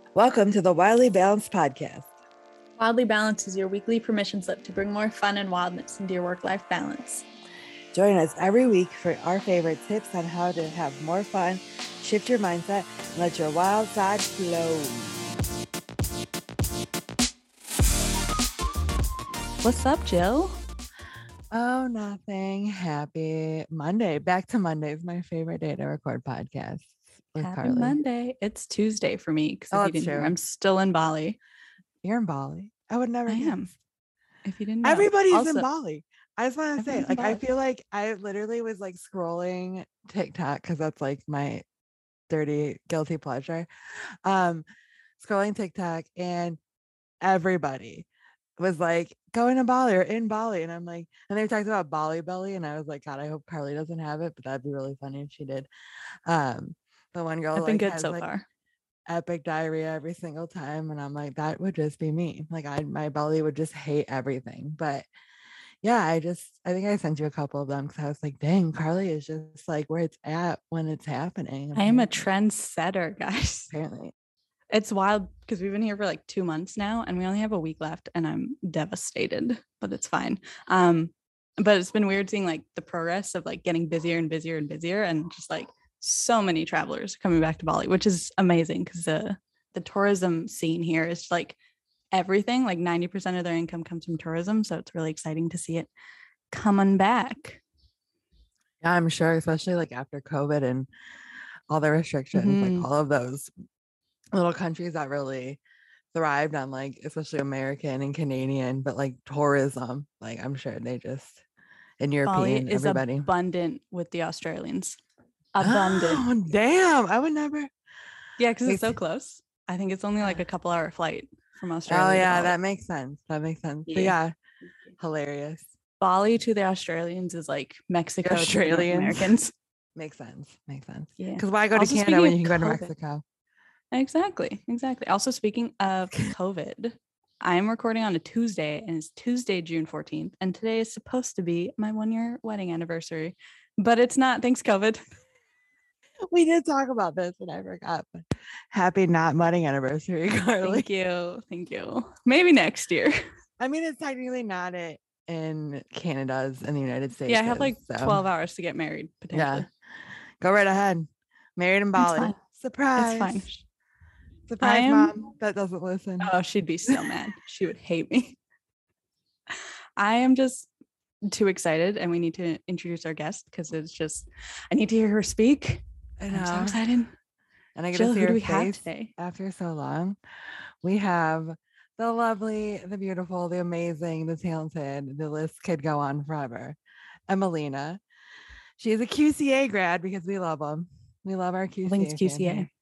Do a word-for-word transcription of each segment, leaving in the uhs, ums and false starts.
Welcome to the Wildly Balanced Podcast. Wildly Balanced is your weekly permission slip to bring more fun and wildness into your work-life balance. Join us every week for our favorite tips on how to have more fun, shift your mindset, and let your wild side flow. What's up, Jill? Oh, nothing. Happy Monday. Back to Monday is my favorite day to record podcasts with Happy Carly. Monday. It's Tuesday for me because Oh, if you that's didn't hear, true. I'm still in Bali. You're in Bali. I would never I guess. am. If you didn't know. Everybody's Also, in Bali. I just want to say, everyone's like, in I Bali. feel like I literally was like scrolling TikTok because that's like my dirty, guilty pleasure. Um, scrolling TikTok and everybody was like going to Bali or in Bali. And I'm like, and they talked about Bali belly. And I was like, God, I hope Carly doesn't have it, but that'd be really funny if she did. Um, the one girl I've been like good has so like far. epic diarrhea every single time. And I'm like, that would just be me. Like I my belly would just hate everything. But yeah, I just I think I sent you a couple of them because I was like, dang, Carly is just like where it's at when it's happening. I am a apparently. trendsetter, guys. Apparently. It's wild because we've been here for like two months now and we only have a week left and I'm devastated, but it's fine. Um, but it's been weird seeing like the progress of like getting busier and busier and busier and just like so many travelers coming back to Bali, which is amazing because the the tourism scene here is like everything, like ninety percent of their income comes from tourism. So it's really exciting to see it coming back. Yeah, I'm sure, especially like after COVID and all the restrictions, Mm-hmm. like all of those little countries that really thrived on like especially American and Canadian, but like tourism, like I'm sure they just and European, Bali is everybody. abundant with the Australians. Abundant. Oh, damn. I would never. Yeah, because it's Makes- so close. I think it's only like a couple hour flight from Oh, Australia to yeah, Bali. that makes sense. That makes sense. But Yeah. yeah, hilarious. Bali to the Australians is like Mexico to the North Australians. Americans. Makes sense. Makes sense. Yeah. Because why go to Also, Canada when you speaking can go to of COVID. Mexico? Exactly. Exactly. Also, speaking of COVID, I'm recording on a Tuesday and it's Tuesday, June fourteenth. And today is supposed to be my one year wedding anniversary, but it's not. Thanks, COVID. We did talk about this and I forgot. But happy not wedding anniversary, Carly. Thank you. Thank you. Maybe next year. I mean, it's technically not it in Canada's in the United States. Yeah, I have like so. twelve hours to get married, potentially. Yeah. Go right ahead. Married in Bali. Fine. Surprise. It's fine. Surprise, am, mom. That doesn't listen. Oh, she'd be so mad. She would hate me. I am just too excited and we need to introduce our guest because it's just, I need to hear her speak. I I'm so know. excited. And I get Jill, to see who do her we have face today? after so long. We have the lovely, the beautiful, the amazing, the talented, the list could go on forever. Emelina. She's a Q C A grad because we love them. We love our Q C A. Links Q C A.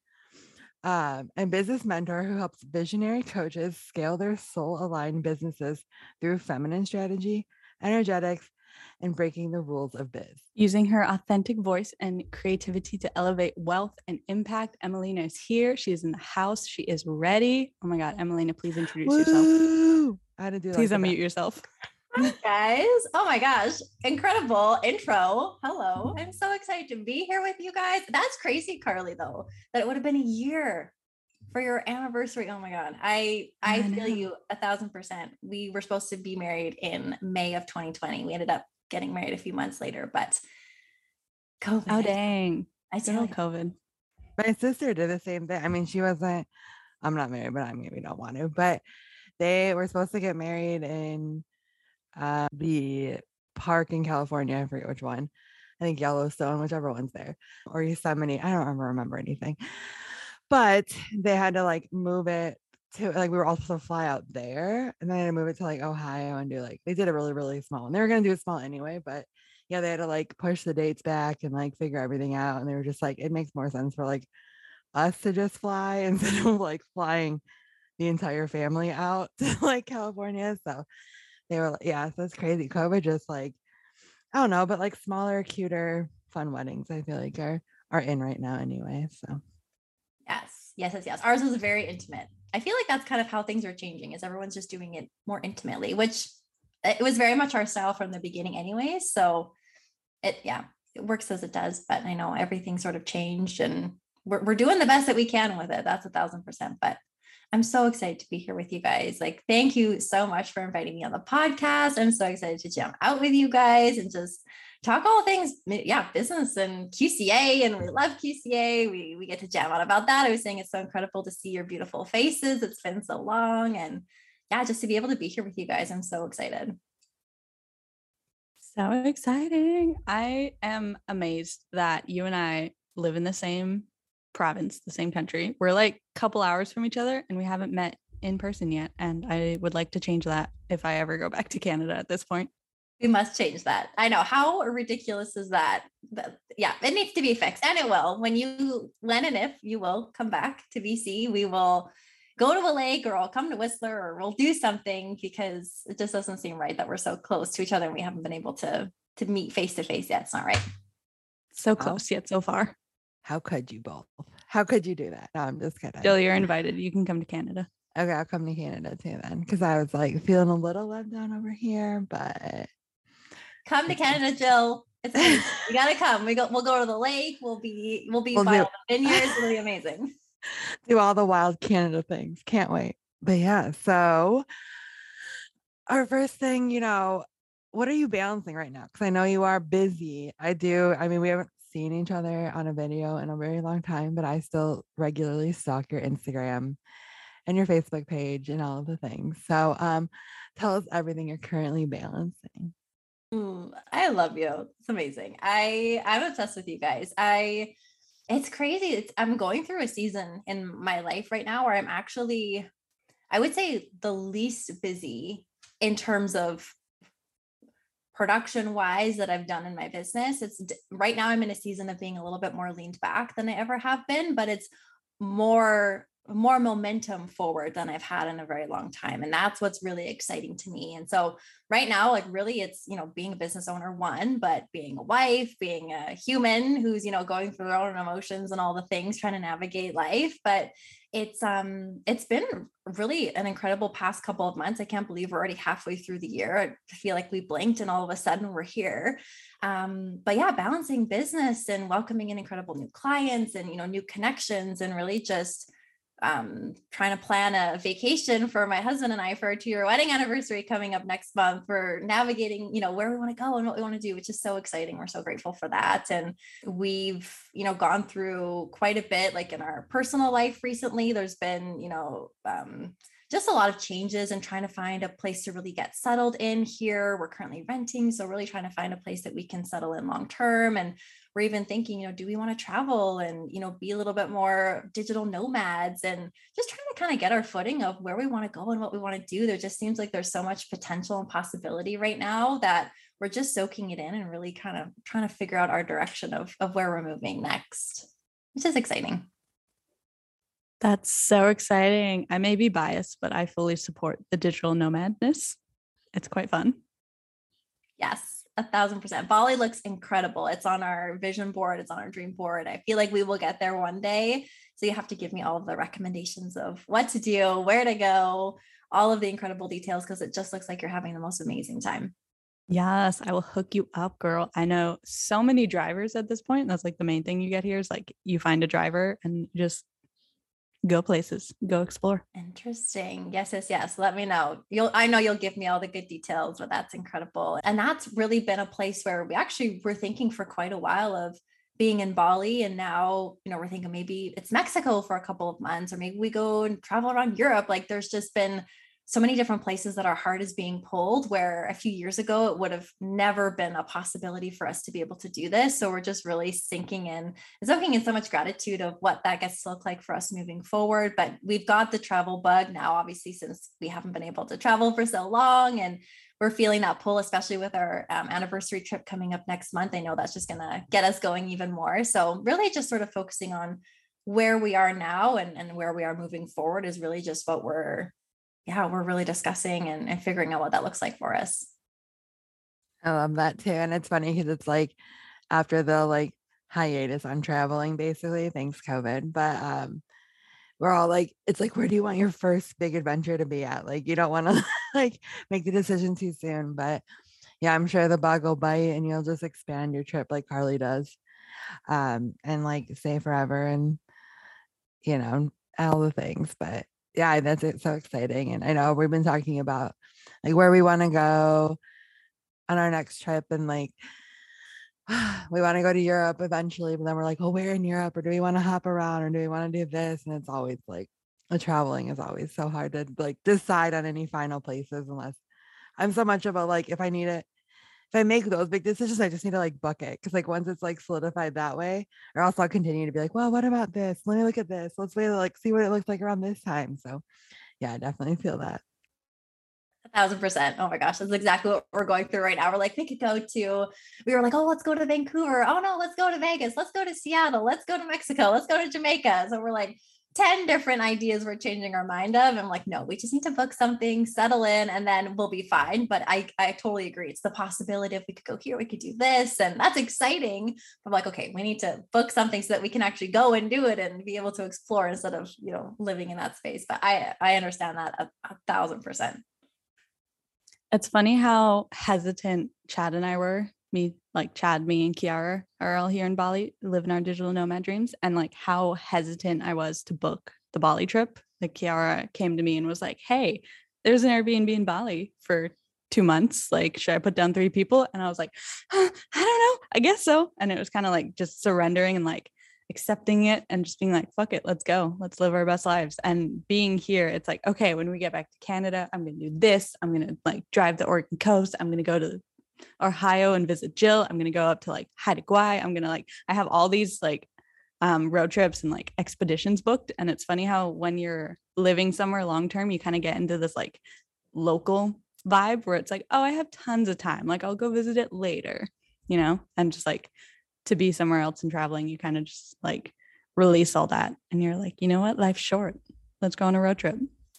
Um, and business mentor who helps visionary coaches scale their soul-aligned businesses through feminine strategy, energetics, and breaking the rules of biz. Using her authentic voice and creativity to elevate wealth and impact, Emelina is here. She is in the house. She is ready. Oh my God, Emelina, please introduce Woo! yourself. I had to do Please like unmute yourself. Hi guys. Oh my gosh. Incredible intro. Hello. I'm so excited to be here with you guys. That's crazy, Carly, though, that it would have been a year for your anniversary. Oh my God. I I, I feel know. you a thousand percent. We were supposed to be married in May of twenty twenty. We ended up getting married a few months later, but COVID. Oh, dang. I Good tell old you. COVID. My sister did the same thing. I mean, she wasn't, I'm not married, but I mean, we don't want to, but they were supposed to get married in uh, the park in California. I forget which one. I think Yellowstone, whichever one's there, or Yosemite. I don't remember, remember anything, but they had to like move it to like, we were all supposed to fly out there and then they had to move it to like Ohio and do like, they did a really, really small one. They were going to do it small anyway, but yeah, they had to like push the dates back and like figure everything out. And they were just like, it makes more sense for like us to just fly instead of like flying the entire family out to like California. So they were like, yeah, so it's crazy. COVID just like, I don't know, but like smaller, cuter, fun weddings, I feel like are are in right now anyway. So Yes, yes, yes, yes. Ours was very intimate. I feel like that's kind of how things are changing, is everyone's just doing it more intimately, which it was very much our style from the beginning anyway. So it, yeah, it works as it does, but I know everything sort of changed and we're, we're doing the best that we can with it. That's a thousand percent. But I'm so excited to be here with you guys. Like, thank you so much for inviting me on the podcast. I'm so excited to jam out with you guys and just talk all things, yeah, business and Q C A. And we love Q C A. We, we get to jam out about that. I was saying it's so incredible to see your beautiful faces. It's been so long. And yeah, just to be able to be here with you guys. I'm so excited. So exciting. I am amazed that you and I live in the same province, the same country. We're like a couple hours from each other and we haven't met in person yet. And I would like to change that if I ever go back to Canada at this point. We must change that. I know. How ridiculous is that? But yeah, it needs to be fixed. And it will. When you, when and if you will come back to B C, we will go to a lake or I'll come to Whistler or we'll do something, because it just doesn't seem right that we're so close to each other and we haven't been able to, to meet face to face yet. It's not right. So close yet so far. How could you both? How could you do that? No, I'm just kidding. Jill, you're invited. You can come to Canada. Okay, I'll come to Canada too then, because I was like feeling a little let down over here, but come to Canada, Jill. It's amazing. You gotta come. We go. We'll go to the lake. We'll be. We'll be We'll by do- all the vineyards. It'll be amazing. do all the wild Canada things. Can't wait. But yeah, so our first thing, you know, what are you balancing right now? Because I know you are busy. I do. I mean, we haven't seen each other on a video in a very long time, but I still regularly stalk your Instagram and your Facebook page and all of the things. So um, tell us everything you're currently balancing. Ooh, I love you. It's amazing. I I'm obsessed with you guys. I it's crazy. It's I'm going through a season in my life right now where I'm actually, I would say, the least busy in terms of production wise that I've done in my business. It's right now I'm in a season of being a little bit more leaned back than I ever have been, but it's more more momentum forward than I've had in a very long time. And that's what's really exciting to me. And so right now, like really it's, you know, being a business owner, one, but being a wife, being a human who's, you know, going through their own emotions and all the things, trying to navigate life. But it's, um, it's been really an incredible past couple of months. I can't believe we're already halfway through the year. I feel like we blinked and all of a sudden we're here. Um, but yeah, balancing business and welcoming in incredible new clients and, you know, new connections, and really just um trying to plan a vacation for my husband and I for our two-year wedding anniversary coming up next month. We're navigating, you know, where we want to go and what we want to do, which is so exciting. We're so grateful for that. And we've, you know, gone through quite a bit, like in our personal life recently. There's been, you know, um just a lot of changes and trying to find a place to really get settled in here. We're currently renting, so really trying to find a place that we can settle in long term. And we're even thinking, you know, do we want to travel and, you know, be a little bit more digital nomads, and just trying to kind of get our footing of where we want to go and what we want to do. There just seems like there's so much potential and possibility right now that we're just soaking it in and really kind of trying to figure out our direction of, of where we're moving next, which is exciting. That's so exciting. I may be biased, but I fully support the digital nomadness. It's quite fun. Yes, a thousand percent. Bali looks incredible. It's on our vision board. It's on our dream board. I feel like we will get there one day. So you have to give me all of the recommendations of what to do, where to go, all of the incredible details, because it just looks like you're having the most amazing time. Yes, I will hook you up, girl. I know so many drivers at this point. That's like the main thing you get here is like you find a driver and just go places, go explore. Interesting. Yes, yes, yes. Let me know. You'll, I know you'll give me all the good details, but that's incredible. And that's really been a place where we actually were thinking for quite a while of being in Bali. And now, you know, we're thinking maybe it's Mexico for a couple of months, or maybe we go and travel around Europe. Like there's just been so many different places that our heart is being pulled, where a few years ago, it would have never been a possibility for us to be able to do this. So we're just really sinking in, soaking in so much gratitude of what that gets to look like for us moving forward. But we've got the travel bug now, obviously, since we haven't been able to travel for so long, and we're feeling that pull, especially with our um, anniversary trip coming up next month. I know that's just going to get us going even more. So really just sort of focusing on where we are now and, and where we are moving forward is really just what we're yeah, we're really discussing and, and figuring out what that looks like for us. I love that too. And it's funny because it's like after the like hiatus on traveling, basically, thanks COVID. But um, we're all like, it's like, where do you want your first big adventure to be at? Like, you don't want to like make the decision too soon. But yeah, I'm sure the bug will bite and you'll just expand your trip like Carly does. Um, and like stay forever and, you know, all the things. But yeah, that's it. So exciting. And I know we've been talking about like where we want to go on our next trip, and like we want to go to Europe eventually, but then we're like, oh, where in Europe? Or do we want to hop around, or do we want to do this? And it's always like the traveling is always so hard to like decide on any final places, unless I'm so much of a like, if I need it, if I make those big decisions, I just need to like book it. Cause like once it's like solidified that way, or else I'll continue to be like, well, what about this? Let me look at this. Let's wait, like see what it looks like around this time. So yeah, I definitely feel that. A thousand percent. Oh my gosh, that's exactly what we're going through right now. We're like, we could go to, we were like, oh, let's go to Vancouver. Oh no, let's go to Vegas. Let's go to Seattle. Let's go to Mexico. Let's go to Jamaica. So we're like ten different ideas we're changing our mind of. And I'm like, no, we just need to book something, settle in, and then we'll be fine. But I, I totally agree. It's the possibility of we could go here, we could do this. And that's exciting. I'm like, okay, we need to book something so that we can actually go and do it and be able to explore instead of, you know, living in that space. But I, I understand that a, a thousand percent. It's funny how hesitant Chad and I were. Me, like Chad, me and Kiara are all here in Bali, living our digital nomad dreams. And like how hesitant I was to book the Bali trip. Like Kiara came to me and was like, hey, there's an Airbnb in Bali for two months. Like, should I put down three people? And I was like, huh, I don't know. I guess so. And it was kind of like just surrendering and like accepting it and just being like, fuck it, let's go. Let's live our best lives. And being here, it's like, okay, when we get back to Canada, I'm going to do this. I'm going to like drive the Oregon coast. I'm going to go to Ohio and visit Jill. I'm going to go up to like Haida Gwaii. I'm going to like, I have all these like um, road trips and like expeditions booked. And it's funny how when you're living somewhere long-term, you kind of get into this like local vibe where it's like, oh, I have tons of time. Like I'll go visit it later, you know, and just like to be somewhere else and traveling, you kind of just like release all that. And you're like, you know what? Life's short. Let's go on a road trip.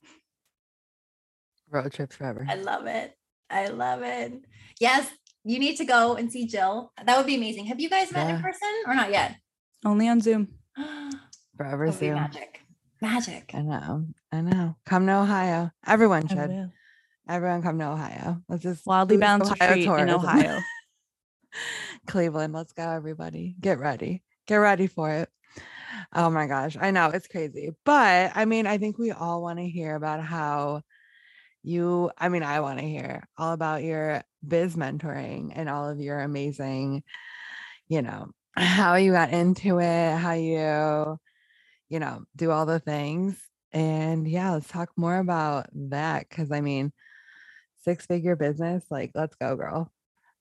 Road trips forever. I love it. I love it. Yes, you need to go and see Jill. That would be amazing. Have you guys met Yeah. in person or not yet? Only on Zoom. Forever That would be soon. magic. Magic. I know. I know. Come to Ohio. Everyone I should. will. Everyone come to Ohio. Let's just Wildly boost Balanced Ohio Retreat in tourism. Ohio. Cleveland. Let's go, everybody. Get ready. Get ready for it. Oh my gosh. I know it's crazy. But I mean, I think we all want to hear about how you, I mean, I want to hear all about your biz mentoring and all of your amazing, you know, how you got into it, how you, you know, do all the things. And yeah, let's talk more about that. Cause I mean, six figure business, like, let's go, girl.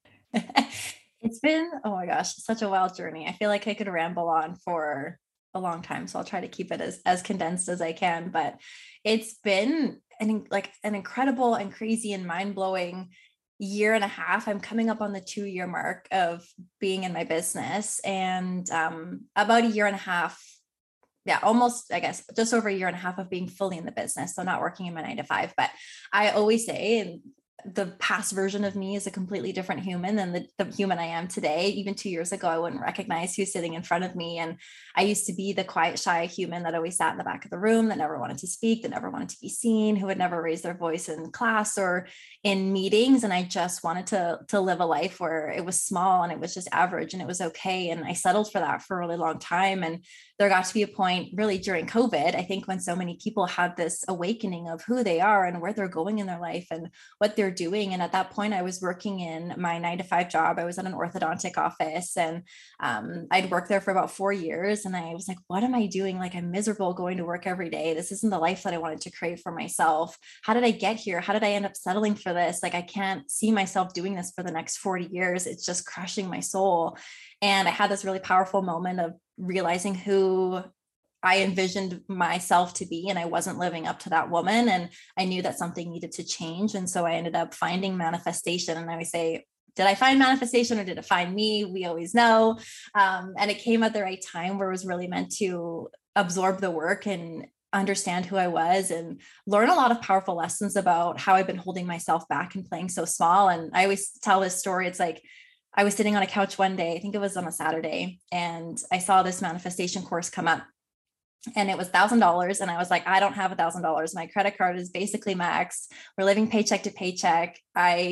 It's been, oh my gosh, such a wild journey. I feel like I could ramble on for a long time. So I'll try to keep it as, as condensed as I can, but it's been an, like an incredible and crazy and mind-blowing year and a half. I'm coming up on the two year mark of being in my business, and um, about a year and a half, yeah, almost, I guess, just over a year and a half of being fully in the business. So not working in my nine to five, but I always say, and the past version of me is a completely different human than the, the human I am today. Even two years ago, I wouldn't recognize who's sitting in front of me. And I used to be the quiet, shy human that always sat in the back of the room, that never wanted to speak, that never wanted to be seen, who would never raise their voice in class or in meetings. And I just wanted to, to live a life where it was small and it was just average and it was okay. And I settled for that for a really long time. And there got to be a point really during COVID, I think, when so many people had this awakening of who they are and where they're going in their life and what they're doing. And at that point, I was working in my nine to five job. I was at an orthodontic office, and um, I'd worked there for about four years. And I was like, what am I doing? Like, I'm miserable going to work every day. This isn't the life that I wanted to create for myself. How did I get here? How did I end up settling for this? Like, I can't see myself doing this for the next forty years. It's just crushing my soul. And I had this really powerful moment of realizing who I envisioned myself to be, and I wasn't living up to that woman. And I knew that something needed to change. And so I ended up finding manifestation. And I always say, did I find manifestation or did it find me? We always know. Um, and it came at the right time where it was really meant to absorb the work and understand who I was and learn a lot of powerful lessons about how I've been holding myself back and playing so small. And I always tell this story. It's like, I was sitting on a couch one day, I think it was on a Saturday, and I saw this manifestation course come up, and it was a thousand dollars. And I was like, I don't have a thousand dollars. My credit card is basically maxed. We're living paycheck to paycheck. I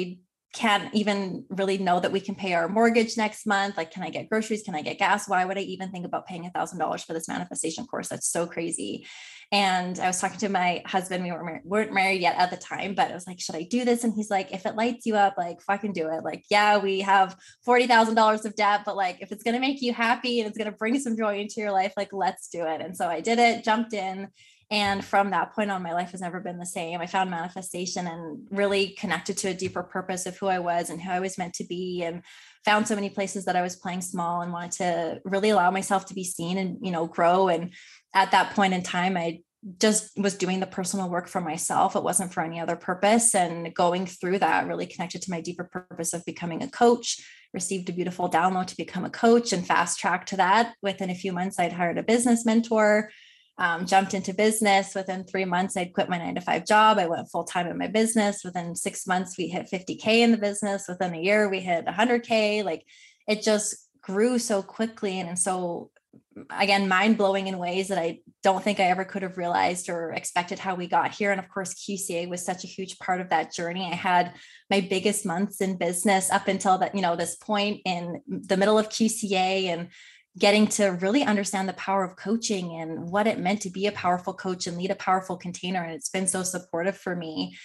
can't even really know that we can pay our mortgage next month. Like, can I get groceries? Can I get gas? Why would I even think about paying a thousand dollars for this manifestation course? That's so crazy. And I was talking to my husband, we weren't, weren't married yet at the time, but I was like, should I do this? And he's like, if it lights you up, like fucking do it. Like, yeah, we have forty thousand dollars of debt, but like, if it's going to make you happy and it's going to bring some joy into your life, like, let's do it. And so I did it, jumped in. And from that point on, my life has never been the same. I found manifestation and really connected to a deeper purpose of who I was and who I was meant to be, and found so many places that I was playing small and wanted to really allow myself to be seen and, you know, grow. And at that point in time, I just was doing the personal work for myself. It wasn't for any other purpose. And going through that really connected to my deeper purpose of becoming a coach, received a beautiful download to become a coach, and fast tracked to that. Within a few months, I'd hired a business mentor. Um, jumped into business. Within three months, I'd quit my nine to five job. I went full time in my business. Within six months, we hit fifty K in the business. Within a year, we hit one hundred K. Like, it just grew so quickly. And, and so, again, mind blowing in ways that I don't think I ever could have realized or expected how we got here. And of course, Q C A was such a huge part of that journey. I had my biggest months in business up until that, you know, this point in the middle of Q C A, and getting to really understand the power of coaching and what it meant to be a powerful coach and lead a powerful container. And it's been so supportive for me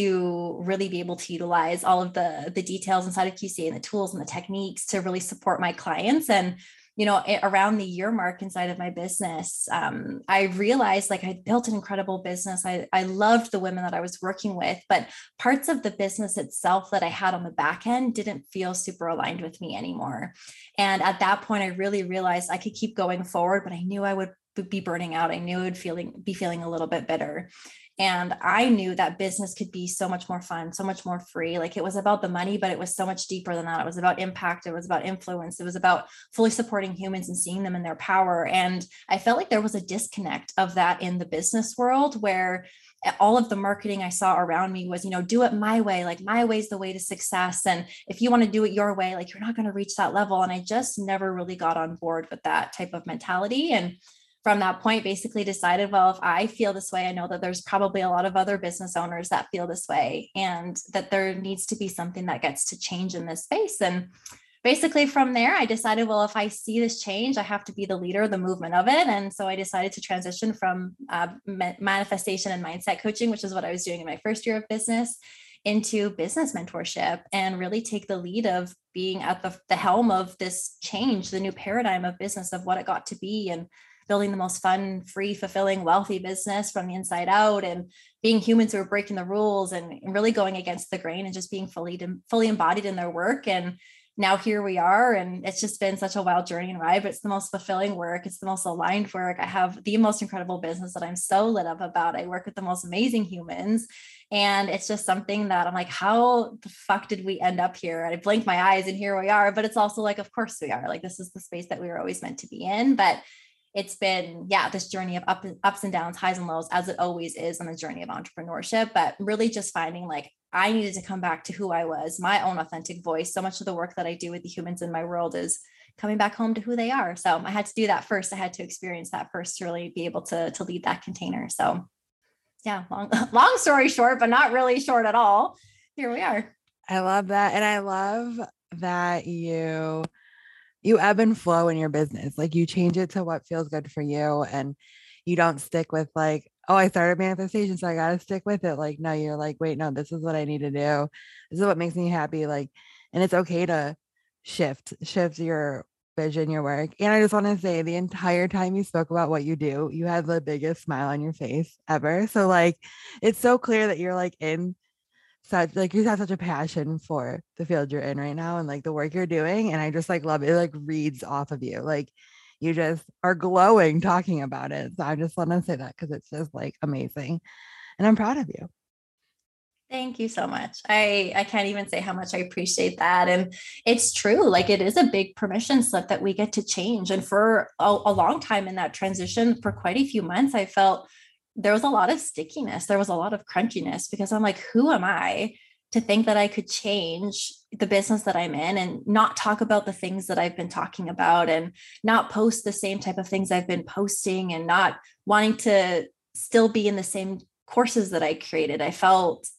to really be able to utilize all of the, the details inside of Q C A and the tools and the techniques to really support my clients. And, you know, around the year mark inside of my business, um, I realized like I built an incredible business. I, I loved the women that I was working with, but parts of the business itself that I had on the back end didn't feel super aligned with me anymore. And at that point, I really realized I could keep going forward, but I knew I would be burning out. I knew I would feeling, be feeling a little bit bitter. And I knew that business could be so much more fun, so much more free. Like, it was about the money, but it was so much deeper than that. It was about impact. It was about influence. It was about fully supporting humans and seeing them in their power. And I felt like there was a disconnect of that in the business world, where all of the marketing I saw around me was, you know, do it my way. Like, my way is the way to success. And if you want to do it your way, like, you're not going to reach that level. And I just never really got on board with that type of mentality. And from that point, basically decided, well, if I feel this way, I know that there's probably a lot of other business owners that feel this way, and that there needs to be something that gets to change in this space. And basically from there, I decided, well, if I see this change, I have to be the leader of the movement of it. And so I decided to transition from uh, manifestation and mindset coaching, which is what I was doing in my first year of business, into business mentorship, and really take the lead of being at the, the helm of this change, the new paradigm of business, of what it got to be, and building the most fun, free, fulfilling, wealthy business from the inside out, and being humans who are breaking the rules and really going against the grain and just being fully, fully embodied in their work. And now here we are, and it's just been such a wild journey and ride, but it's the most fulfilling work. It's the most aligned work. I have the most incredible business that I'm so lit up about. I work with the most amazing humans, and it's just something that I'm like, how the fuck did we end up here? And I blink my eyes and here we are, but it's also like, of course we are. Like, this is the space that we were always meant to be in. But it's been, yeah, this journey of up, ups and downs, highs and lows, as it always is on the journey of entrepreneurship, but really just finding like, I needed to come back to who I was, my own authentic voice. So much of the work that I do with the humans in my world is coming back home to who they are. So I had to do that first. I had to experience that first to really be able to, to lead that container. So yeah, long, long story short, but not really short at all. Here we are. I love that. And I love that you you ebb and flow in your business. Like, you change it to what feels good for you, and you don't stick with like, oh, I started manifestation, so I got to stick with it. Like, no, you're like, wait, no, this is what I need to do. This is what makes me happy. Like, and it's okay to shift, shift your vision, your work. And I just want to say, the entire time you spoke about what you do, you had the biggest smile on your face ever. So like, it's so clear that you're like in such like you have such a passion for the field you're in right now, and like the work you're doing. And I just like love it. It like reads off of you. Like, you just are glowing talking about it. So I just want to say that, because it's just like amazing, and I'm proud of you. Thank you so much. I, I can't even say how much I appreciate that. And it's true. Like, it is a big permission slip that we get to change. And for a, a long time in that transition, for quite a few months, I felt there was a lot of stickiness. There was a lot of crunchiness, because I'm like, who am I to think that I could change the business that I'm in and not talk about the things that I've been talking about, and not post the same type of things I've been posting, and not wanting to still be in the same courses that I created. I felt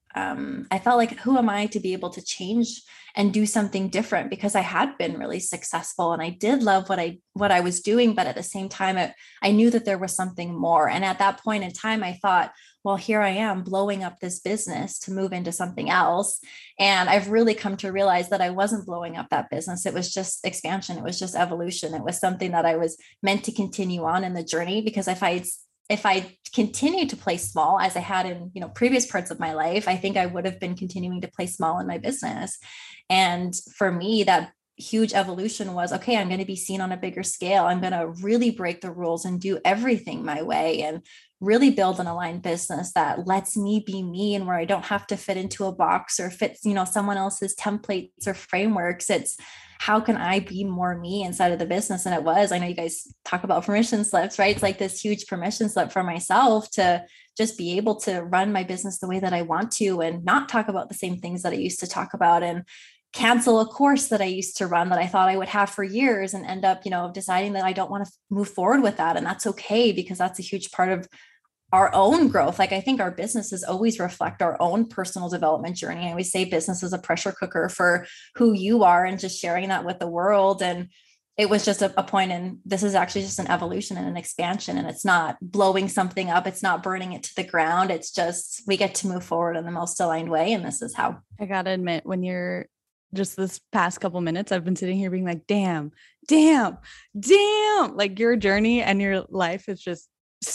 um, I felt like, who am I to be able to change and do something different? Because I had been really successful and I did love what I what I was doing, but at the same time, it, I knew that there was something more. And at that point in time, I thought, well, here I am blowing up this business to move into something else. And I've really come to realize that I wasn't blowing up that business. It was just expansion. It was just evolution. It was something that I was meant to continue on in the journey, because if I if I continued to play small as I had in, you know, previous parts of my life, I think I would have been continuing to play small in my business. And for me, that huge evolution was, okay, I'm going to be seen on a bigger scale. I'm going to really break the rules and do everything my way and really build an aligned business that lets me be me, and where I don't have to fit into a box or fit, you know, someone else's templates or frameworks. It's how can I be more me inside of the business? And it was, I know you guys talk about permission slips, right? It's like this huge permission slip for myself to just be able to run my business the way that I want to, and not talk about the same things that I used to talk about, and cancel a course that I used to run that I thought I would have for years, and end up, you know, deciding that I don't want to move forward with that. And that's okay, because that's a huge part of our own growth. Like, I think our businesses always reflect our own personal development journey. I always say business is a pressure cooker for who you are, and just sharing that with the world. And it was just a, a point in, this is actually just an evolution and an expansion, and it's not blowing something up. It's not burning it to the ground. It's just, we get to move forward in the most aligned way. And this is how. I gotta admit, when you're just this past couple minutes, I've been sitting here being like, damn, damn, damn, like your journey and your life is just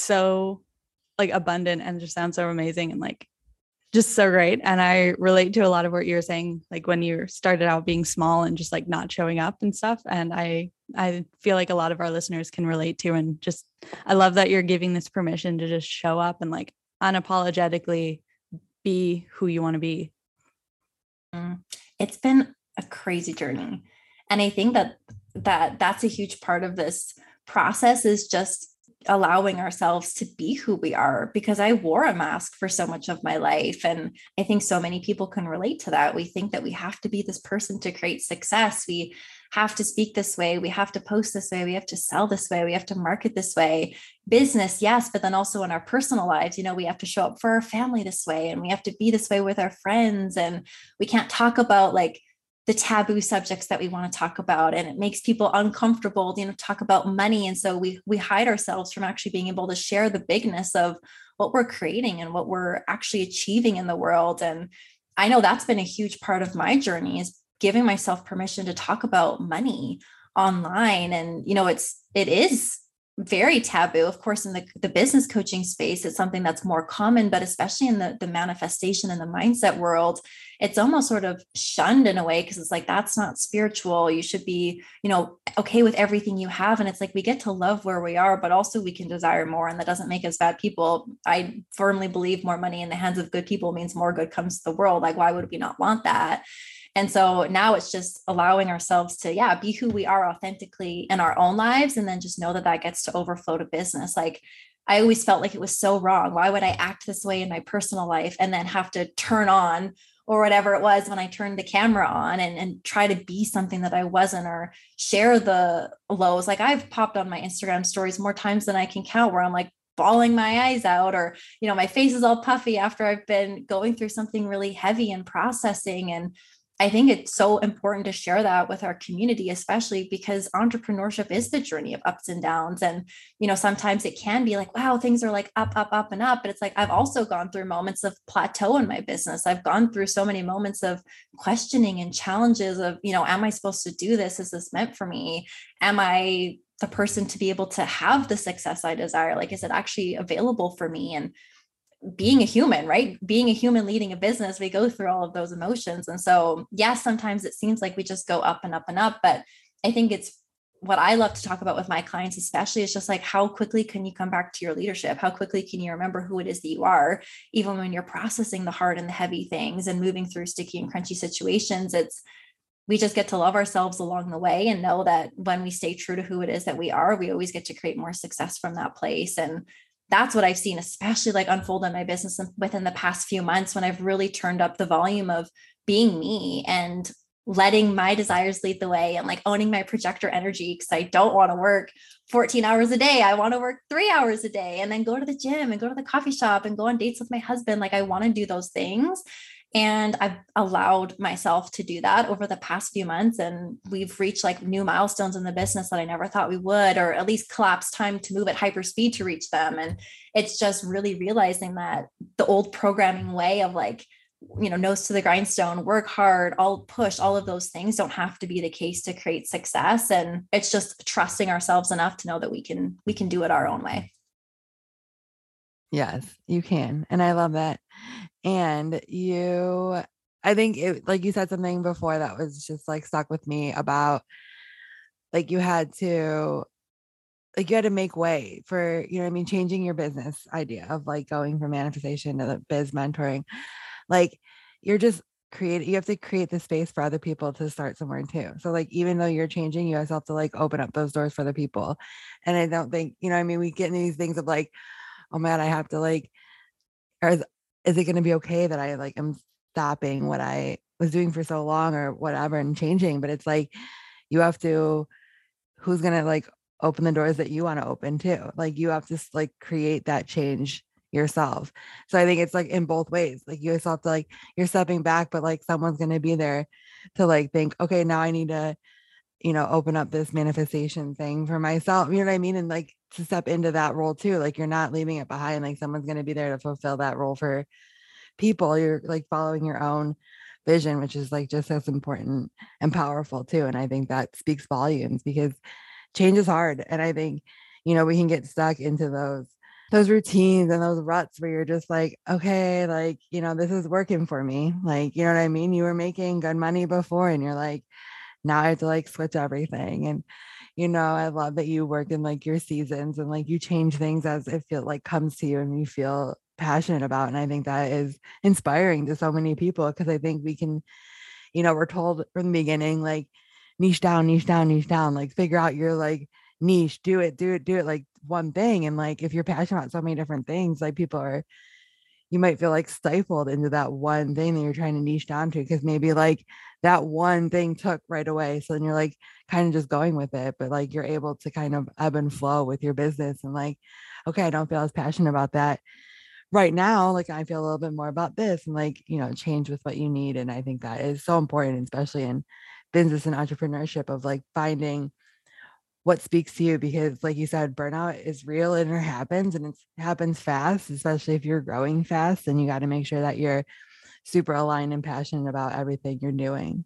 so like abundant and just sounds so amazing and like just so great. And I relate to a lot of what you were saying, like when you started out being small and just like not showing up and stuff. And I, I feel like a lot of our listeners can relate to, and just, I love that you're giving this permission to just show up and like unapologetically be who you want to be. It's been a crazy journey. And I think that, that that's a huge part of this process, is just allowing ourselves to be who we are, because I wore a mask for so much of my life. And I think so many people can relate to that. We think that we have to be this person to create success. We have to speak this way. We have to post this way. We have to sell this way. We have to market this way. Business, yes, but then also in our personal lives, you know, we have to show up for our family this way, and we have to be this way with our friends. And we can't talk about like the taboo subjects that we want to talk about, and it makes people uncomfortable, you know, talk about money. And so we we hide ourselves from actually being able to share the bigness of what we're creating and what we're actually achieving in the world. And I know that's been a huge part of my journey, is giving myself permission to talk about money online. And, you know, it's, it is very taboo. Of course, in the, the business coaching space, it's something that's more common, but especially in the, the manifestation and the mindset world, it's almost sort of shunned in a way, because it's like, that's not spiritual. You should be, you know, okay with everything you have. And it's like, we get to love where we are, but also we can desire more. And that doesn't make us bad people. I firmly believe more money in the hands of good people means more good comes to the world. Like, why would we not want that? And so now it's just allowing ourselves to, yeah, be who we are authentically in our own lives. And then just know that that gets to overflow to business. Like, I always felt like it was so wrong. Why would I act this way in my personal life and then have to turn on, or whatever it was when I turned the camera on, and, and try to be something that I wasn't, or share the lows. Like, I've popped on my Instagram stories more times than I can count, where I'm like bawling my eyes out, or, you know, my face is all puffy after I've been going through something really heavy and processing. And I think it's so important to share that with our community, especially because entrepreneurship is the journey of ups and downs. And, you know, sometimes it can be like, wow, things are like up, up, up and up. But it's like, I've also gone through moments of plateau in my business. I've gone through so many moments of questioning and challenges of, you know, am I supposed to do this? Is this meant for me? Am I the person to be able to have the success I desire? Like, is it actually available for me? And being a human, right? Being a human leading a business, we go through all of those emotions. And so, yes, sometimes it seems like we just go up and up and up, but I think it's what I love to talk about with my clients, especially, is just like, how quickly can you come back to your leadership? How quickly can you remember who it is that you are, even when you're processing the hard and the heavy things and moving through sticky and crunchy situations? It's, we just get to love ourselves along the way, and know that when we stay true to who it is that we are, we always get to create more success from that place. And that's what I've seen, especially like unfold in my business within the past few months, when I've really turned up the volume of being me and letting my desires lead the way and like owning my projector energy, because I don't want to work fourteen hours a day. I want to work three hours a day and then go to the gym and go to the coffee shop and go on dates with my husband. Like I want to do those things. And I've allowed myself to do that over the past few months. And we've reached like new milestones in the business that I never thought we would, or at least collapse time to move at hyper speed to reach them. And it's just really realizing that the old programming way of like, you know, nose to the grindstone, work hard, all push, all of those things don't have to be the case to create success. And it's just trusting ourselves enough to know that we can, we can do it our own way. Yes, you can. And I love that. And you, I think it, like you said something before that was just like stuck with me about like you had to, like you had to make way for, you know what I mean, changing your business idea of like going from manifestation to the biz mentoring. Like you're just create, you have to create the space for other people to start somewhere too. So like, even though you're changing, you also have to like open up those doors for other people. And I don't think, you know what I mean, we get into these things of like, oh man, I have to like, or is, is it going to be okay that I like am stopping what I was doing for so long or whatever and changing? But it's like, you have to, who's going to like open the doors that you want to open too? Like you have to like create that change yourself. So I think it's like in both ways, like you also have to like, you're stepping back, but like someone's going to be there to like think, okay, now I need to, you know, open up this manifestation thing for myself. You know what I mean? And like to step into that role too. Like you're not leaving it behind. Like someone's going to be there to fulfill that role for people. You're like following your own vision, which is like just as important and powerful too. And I think that speaks volumes because change is hard. And I think, you know, we can get stuck into those those routines and those ruts where you're just like, okay, like, you know, this is working for me. Like, you know what I mean? You were making good money before and you're like, now I have to like switch everything. And, you know, I love that you work in like your seasons and like you change things as it feel like comes to you and you feel passionate about. And I think that is inspiring to so many people because I think we can, you know, we're told from the beginning, like niche down, niche down, niche down, like figure out your like niche, do it, do it, do it like one thing. And like, if you're passionate about so many different things, like people are, you might feel like stifled into that one thing that you're trying to niche down to because maybe like that one thing took right away. So then you're like kind of just going with it, but like you're able to kind of ebb and flow with your business and like, okay, I don't feel as passionate about that right now. Like I feel a little bit more about this and like, you know, change with what you need. And I think that is so important, especially in business and entrepreneurship of like finding what speaks to you, because like you said, burnout is real and it happens and it happens fast, especially if you're growing fast, and you got to make sure that you're super aligned and passionate about everything you're doing.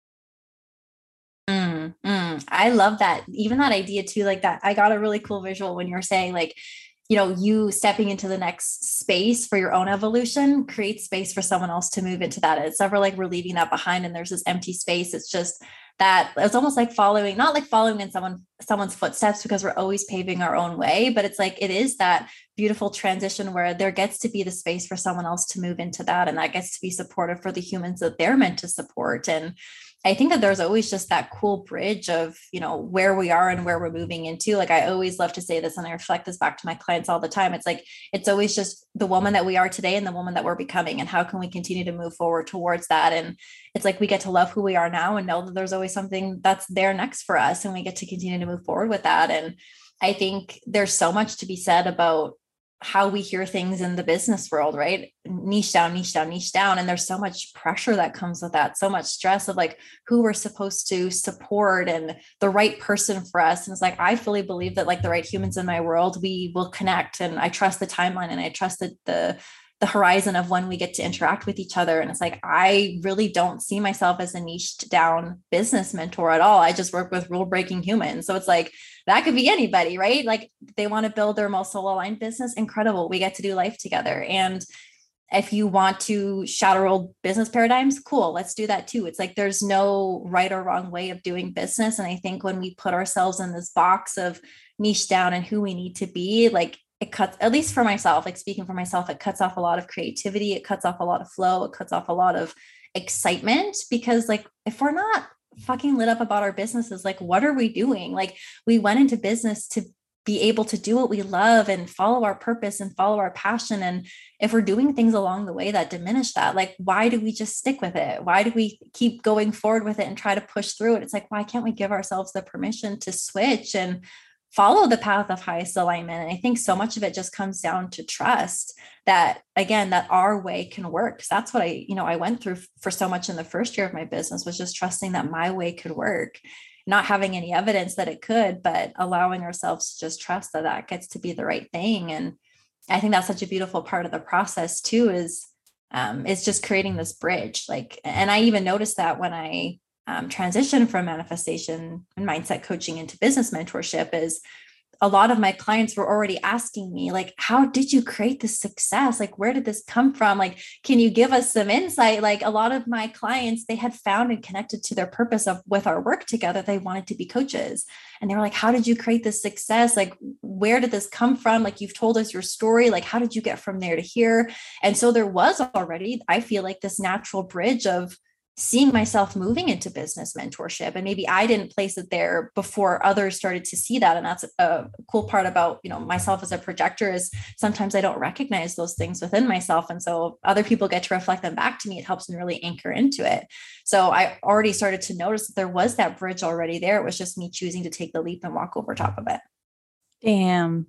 Mm, mm, I love that. Even that idea too, like that, I got a really cool visual when you were saying like, you know, you stepping into the next space for your own evolution, create space for someone else to move into that. It's never like we're leaving that behind and there's this empty space. It's just that it's almost like following, not like following in someone, someone's footsteps because we're always paving our own way, but it's like, it is that beautiful transition where there gets to be the space for someone else to move into that. And that gets to be supportive for the humans that they're meant to support. And I think that there's always just that cool bridge of, you know, where we are and where we're moving into. Like, I always love to say this and I reflect this back to my clients all the time. It's like, it's always just the woman that we are today and the woman that we're becoming. And how can we continue to move forward towards that? And it's like, we get to love who we are now and know that there's always something that's there next for us. And we get to continue to move forward with that. And I think there's so much to be said about how we hear things in the business world, right? Niche down, niche down, niche down. And there's so much pressure that comes with that, so much stress of like who we're supposed to support and the right person for us. And it's like, I fully believe that like the right humans in my world, we will connect. And I trust the timeline and I trust that the the horizon of when we get to interact with each other. And it's like, I really don't see myself as a niched down business mentor at all. I just work with rule breaking humans. So it's like, that could be anybody, right? Like they want to build their most soul aligned business. Incredible. We get to do life together. And if you want to shatter old business paradigms, cool, let's do that too. It's like, there's no right or wrong way of doing business. And I think when we put ourselves in this box of niche down and who we need to be, like, it cuts, at least for myself, like speaking for myself, it cuts off a lot of creativity. It cuts off a lot of flow. It cuts off a lot of excitement, because like, if we're not fucking lit up about our businesses, like, what are we doing? Like, we went into business to be able to do what we love and follow our purpose and follow our passion. And if we're doing things along the way that diminish that, like, why do we just stick with it? Why do we keep going forward with it and try to push through it? It's like, why can't we give ourselves the permission to switch and follow the path of highest alignment? And I think so much of it just comes down to trust that, again, that our way can work. Because that's what I, you know, I went through for so much in the first year of my business, was just trusting that my way could work, not having any evidence that it could, but allowing ourselves to just trust that that gets to be the right thing. And I think that's such a beautiful part of the process too, is, um, is just creating this bridge. Like, and I even noticed that when I um, transitioned from manifestation and mindset coaching into business mentorship, is a lot of my clients were already asking me, like, how did you create this success? Like, where did this come from? Like, can you give us some insight? Like, a lot of my clients, they had found and connected to their purpose of with our work together. They wanted to be coaches. And they were like, how did you create this success? Like, where did this come from? Like, you've told us your story. Like, how did you get from there to here? And so there was already, I feel like, this natural bridge of seeing myself moving into business mentorship. And maybe I didn't place it there before others started to see that. And that's a cool part about, you know, myself as a projector, is sometimes I don't recognize those things within myself. And so other people get to reflect them back to me. It helps me really anchor into it. So I already started to notice that there was that bridge already there. It was just me choosing to take the leap and walk over top of it. Damn.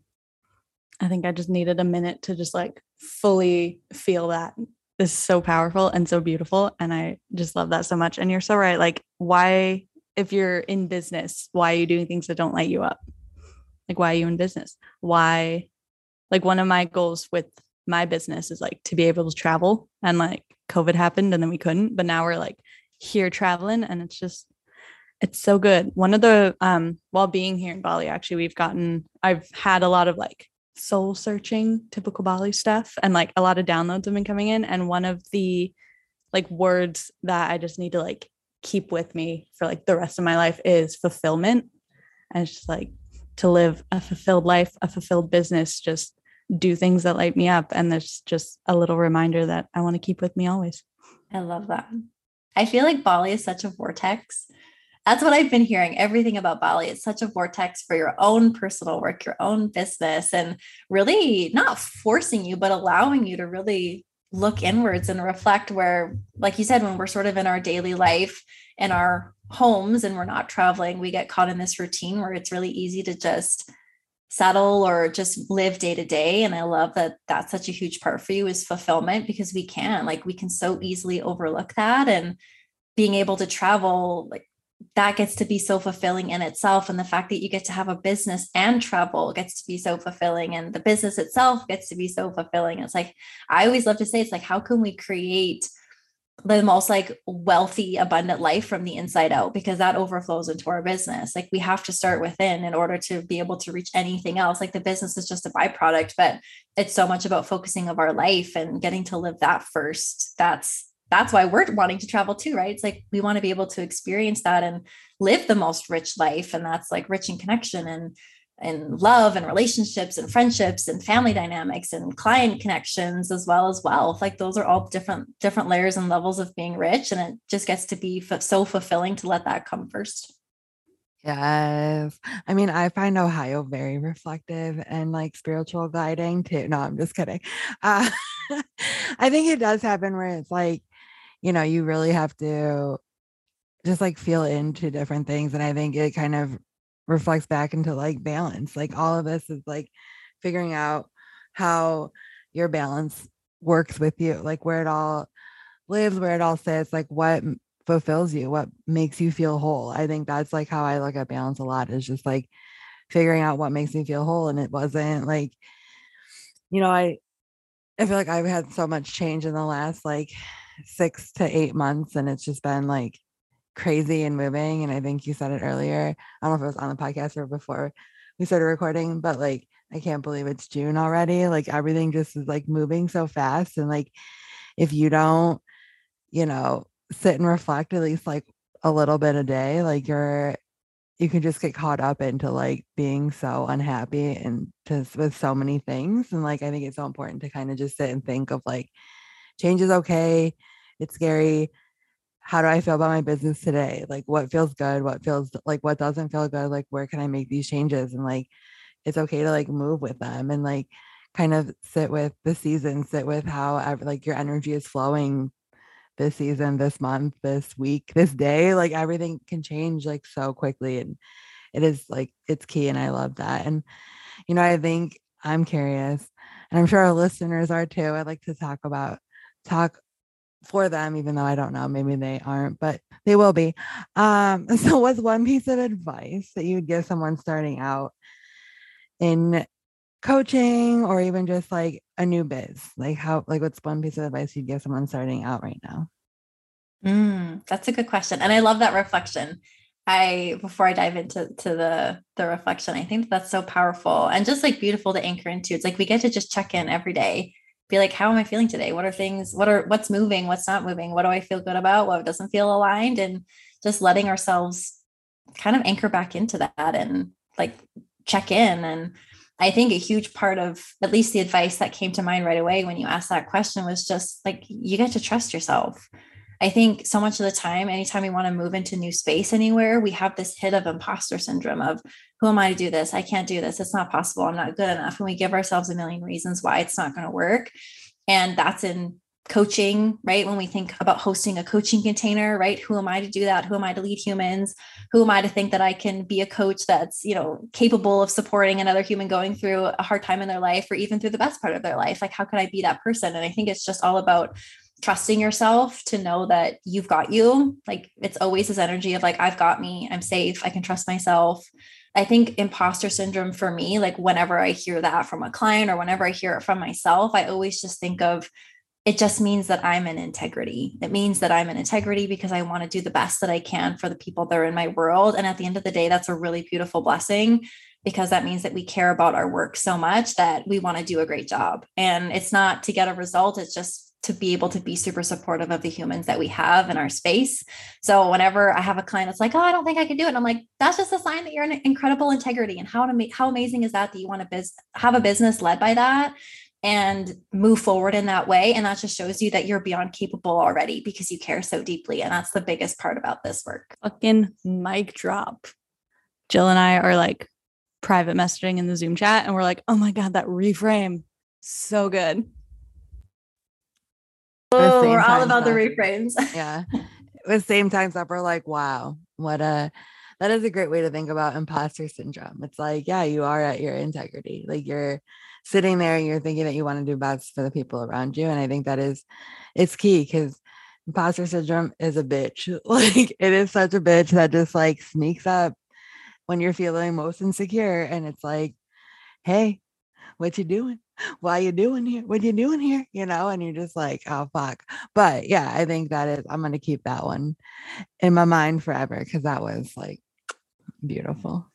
I think I just needed a minute to just like fully feel that. Is so powerful and so beautiful. And I just love that so much. And you're so right. Like, why, if you're in business, why are you doing things that don't light you up? Like, why are you in business? Why? Like, one of my goals with my business is like to be able to travel, and like COVID happened and then we couldn't, but now we're like here traveling, and it's just, it's so good. One of the, um, while being here in Bali, actually, we've gotten, I've had a lot of like soul searching, typical Bali stuff, and like a lot of downloads have been coming in. And one of the like words that I just need to like keep with me for like the rest of my life is fulfillment. And it's just like, to live a fulfilled life, a fulfilled business, just do things that light me up. And there's just a little reminder that I want to keep with me always. I love that. I feel like Bali is such a vortex. That's what I've been hearing. Everything about Bali, it's such a vortex for your own personal work, your own business, and really not forcing you, but allowing you to really look inwards and reflect, where, like you said, when we're sort of in our daily life, in our homes, and we're not traveling, we get caught in this routine where it's really easy to just settle or just live day to day. And I love that that's such a huge part for you, is fulfillment, because we can, like, we can so easily overlook that. And being able to travel, like, that gets to be so fulfilling in itself. And the fact that you get to have a business and travel gets to be so fulfilling, and the business itself gets to be so fulfilling. It's like, I always love to say, it's like, how can we create the most like wealthy, abundant life from the inside out? Because that overflows into our business. Like, we have to start within in order to be able to reach anything else. Like, the business is just a byproduct, but it's so much about focusing of our life and getting to live that first. That's That's why we're wanting to travel too, right? It's like, we want to be able to experience that and live the most rich life. And that's like rich in connection and, and love and relationships and friendships and family dynamics and client connections, as well as wealth. Like, those are all different, different layers and levels of being rich. And it just gets to be f- so fulfilling to let that come first. Yes. I mean, I find Ohio very reflective and like spiritual guiding too. No, I'm just kidding. Uh, I think it does happen where it's like, you know, you really have to just like feel into different things. And I think it kind of reflects back into like balance. Like, all of this is like figuring out how your balance works with you, like where it all lives, where it all sits, like what fulfills you, what makes you feel whole. I think that's like how I look at balance a lot, is just like figuring out what makes me feel whole. And it wasn't like, you know, I, I feel like I've had so much change in the last like six to eight months. And it's just been like crazy and moving. And I think you said it earlier. I don't know if it was on the podcast or before we started recording, but like, I can't believe it's June already. Like, everything just is like moving so fast. And like, if you don't, you know, sit and reflect at least like a little bit a day, like you're, you can just get caught up into like being so unhappy and just with so many things. And like, I think it's so important to kind of just sit and think of like, change is okay. It's scary. How do I feel about my business today? Like, what feels good? What feels like, what doesn't feel good? Like, where can I make these changes? And like, it's okay to like move with them and like kind of sit with the season, sit with how ev- like your energy is flowing this season, this month, this week, this day. Like everything can change like so quickly. And it is like it's key. And I love that. And you know, I think I'm curious, and I'm sure our listeners are too. I'd like to talk about talk for them, even though I don't know, maybe they aren't, but they will be. Um, so what's one piece of advice that you would give someone starting out in coaching or even just like a new biz? Like how, like what's one piece of advice you'd give someone starting out right now? Mm, that's a good question. And I love that reflection. I, before I dive into to the, the reflection, I think that's so powerful and just like beautiful to anchor into. It's like, we get to just check in every day, be like, how am I feeling today? What are things, what are, what's moving? What's not moving? What do I feel good about? What doesn't feel aligned? And just letting ourselves kind of anchor back into that and like check in. And I think a huge part of at least the advice that came to mind right away when you asked that question was just like, you get to trust yourself. I think so much of the time, anytime we want to move into new space anywhere, we have this hit of imposter syndrome of who am I to do this? I can't do this. It's not possible. I'm not good enough. And we give ourselves a million reasons why it's not going to work. And that's in coaching, right? When we think about hosting a coaching container, right? Who am I to do that? Who am I to lead humans? Who am I to think that I can be a coach that's, you know, capable of supporting another human going through a hard time in their life or even through the best part of their life? Like, how could I be that person? And I think it's just all about trusting yourself to know that you've got you. Like it's always this energy of like, I've got me, I'm safe, I can trust myself. I think imposter syndrome for me, like whenever I hear that from a client or whenever I hear it from myself, I always just think of, it just means that I'm in integrity. It means that I'm in integrity because I want to do the best that I can for the people that are in my world. And at the end of the day, that's a really beautiful blessing because that means that we care about our work so much that we want to do a great job. And it's not to get a result. It's just to be able to be super supportive of the humans that we have in our space. So whenever I have a client that's like, oh, I don't think I can do it. And I'm like, that's just a sign that you're in incredible integrity. And how to make, how amazing is that, that you want to biz- have a business led by that and move forward in that way. And that just shows you that you're beyond capable already because you care so deeply. And that's the biggest part about this work. Fucking mic drop. Jill and I are like private messaging in the Zoom chat and we're like, oh my God, that reframe. So good. Oh, we're all about the reframes. Yeah. The same times up, we're like, wow, what a, that is a great way to think about imposter syndrome. It's like, yeah, you are at your integrity. Like you're sitting there and you're thinking that you want to do best for the people around you. And I think that is, it's key because imposter syndrome is a bitch. Like it is such a bitch that just like sneaks up when you're feeling most insecure. And it's like, hey, what you doing? Why you doing here? What you doing here? You know, and you're just like, oh fuck. But yeah, I think that is, I'm gonna keep that one in my mind forever because that was like beautiful.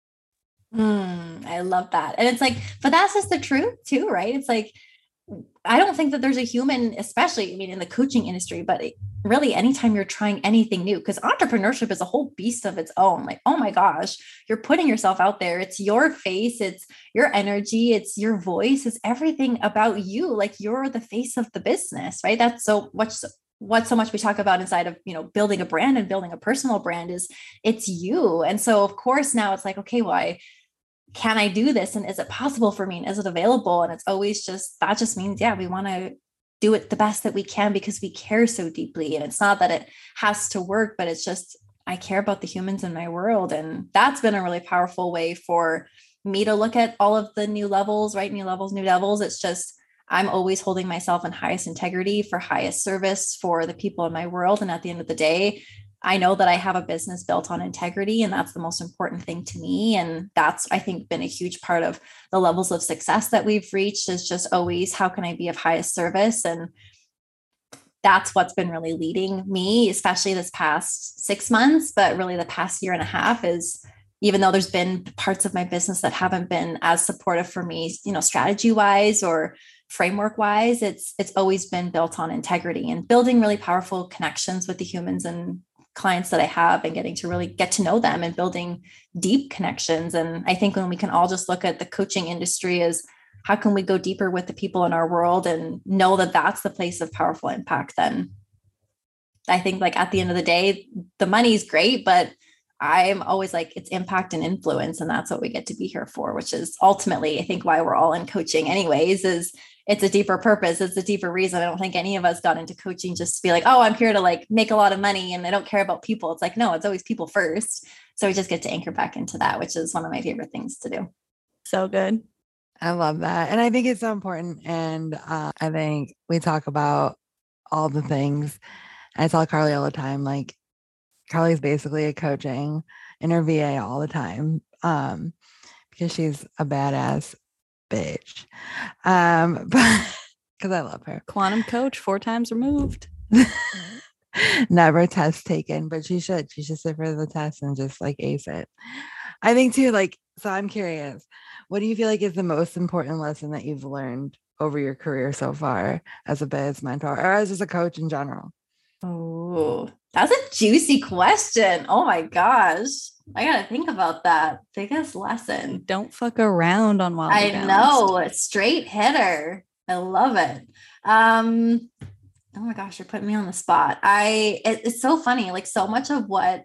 Mm, I love that. And it's like, but that's just the truth too, right? It's like, I don't think that there's a human, especially, I mean, in the coaching industry, but really anytime you're trying anything new, because entrepreneurship is a whole beast of its own. Like, oh my gosh, you're putting yourself out there. It's your face, it's your energy, it's your voice, it's everything about you. Like you're the face of the business, right? That's so much what so much we talk about inside of, you know, building a brand and building a personal brand is it's you. And so of course now it's like, okay, well, I, can I do this? And is it possible for me? And is it available? And it's always just, that just means, yeah, we want to do it the best that we can because we care so deeply. And it's not that it has to work, but it's just, I care about the humans in my world. And that's been a really powerful way for me to look at all of the new levels, right? New levels, new levels. It's just, I'm always holding myself in highest integrity for highest service for the people in my world. And at the end of the day, I know that I have a business built on integrity, and that's the most important thing to me. And that's, I think, been a huge part of the levels of success that we've reached is just always, how can I be of highest service? And that's what's been really leading me, especially this past six months, but really the past year and a half is, even though there's been parts of my business that haven't been as supportive for me, you know, strategy wise or framework wise, it's, it's always been built on integrity and building really powerful connections with the humans and clients that I have and getting to really get to know them and building deep connections. And I think when we can all just look at the coaching industry as how can we go deeper with the people in our world and know that that's the place of powerful impact, then I think like at the end of the day, the money is great, but I'm always like, it's impact and influence. And that's what we get to be here for, which is ultimately, I think, why we're all in coaching anyways, is it's a deeper purpose. It's a deeper reason. I don't think any of us got into coaching just to be like, oh, I'm here to like make a lot of money and I don't care about people. It's like, no, it's always people first. So we just get to anchor back into that, which is one of my favorite things to do. So good. I love that. And I think it's so important. And uh, I think we talk about all the things. I tell Carly all the time, like Carly's basically a coaching in her V A all the time um, because she's a badass bitch. Um, but because I love her. Quantum coach four times removed. Never test taken, but she should. She should sit for the test and just like ace it. I think too, like, so I'm curious, what do you feel like is the most important lesson that you've learned over your career so far as a biz mentor or as just a coach in general? Oh, that's a juicy question. Oh my gosh. I got to think about that. Biggest lesson. Don't fuck around on Wildly I Balanced. know. Straight hitter. I love it. Um, oh my gosh, you're putting me on the spot. I, it, it's so funny. Like so much of what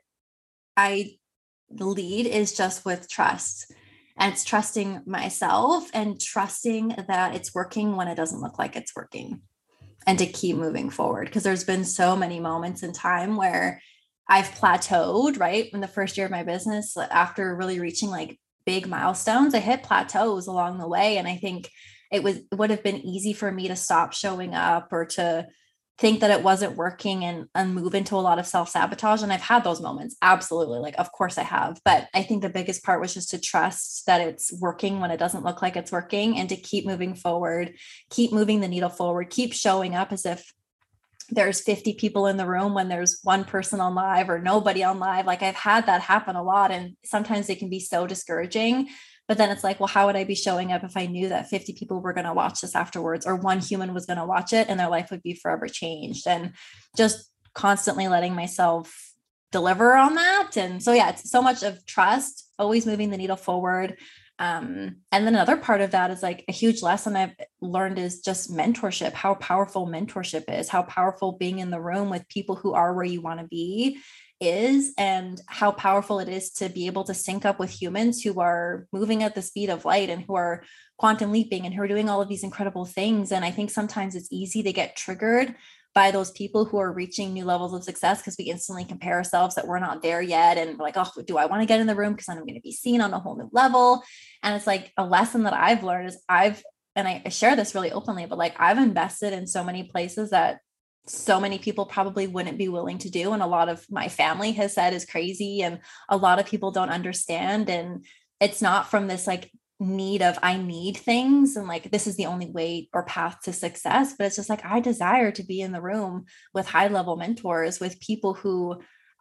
I lead is just with trust. And it's trusting myself and trusting that it's working when it doesn't look like it's working, and to keep moving forward. Because there's been so many moments in time where I've plateaued, right? In the first year of my business, after really reaching like big milestones, I hit plateaus along the way. And I think it was, it would have been easy for me to stop showing up or to think that it wasn't working and, and move into a lot of self-sabotage. And I've had those moments. Absolutely. Like, of course I have, but I think the biggest part was just to trust that it's working when it doesn't look like it's working, and to keep moving forward, keep moving the needle forward, keep showing up as if there's fifty people in the room when there's one person on live or nobody on live. Like I've had that happen a lot. And sometimes it can be so discouraging. But then it's like, well, how would I be showing up if I knew that fifty people were going to watch this afterwards, or one human was going to watch it and their life would be forever changed? And just constantly letting myself deliver on that. And so, yeah, it's so much of trust, always moving the needle forward. Um, and then another part of that is like a huge lesson I've learned is just mentorship, how powerful mentorship is, how powerful being in the room with people who are where you want to be is, and how powerful it is to be able to sync up with humans who are moving at the speed of light and who are quantum leaping and who are doing all of these incredible things. And I think sometimes it's easy to get triggered by those people who are reaching new levels of success because we instantly compare ourselves that we're not there yet. And we're like, oh, do I want to get in the room because I'm going to be seen on a whole new level? And it's like a lesson that I've learned is I've, and I share this really openly, but like I've invested in so many places that so many people probably wouldn't be willing to do. And a lot of my family has said is crazy. And a lot of people don't understand. And it's not from this like need of, I need things and like, this is the only way or path to success. But it's just like, I desire to be in the room with high level mentors, with people who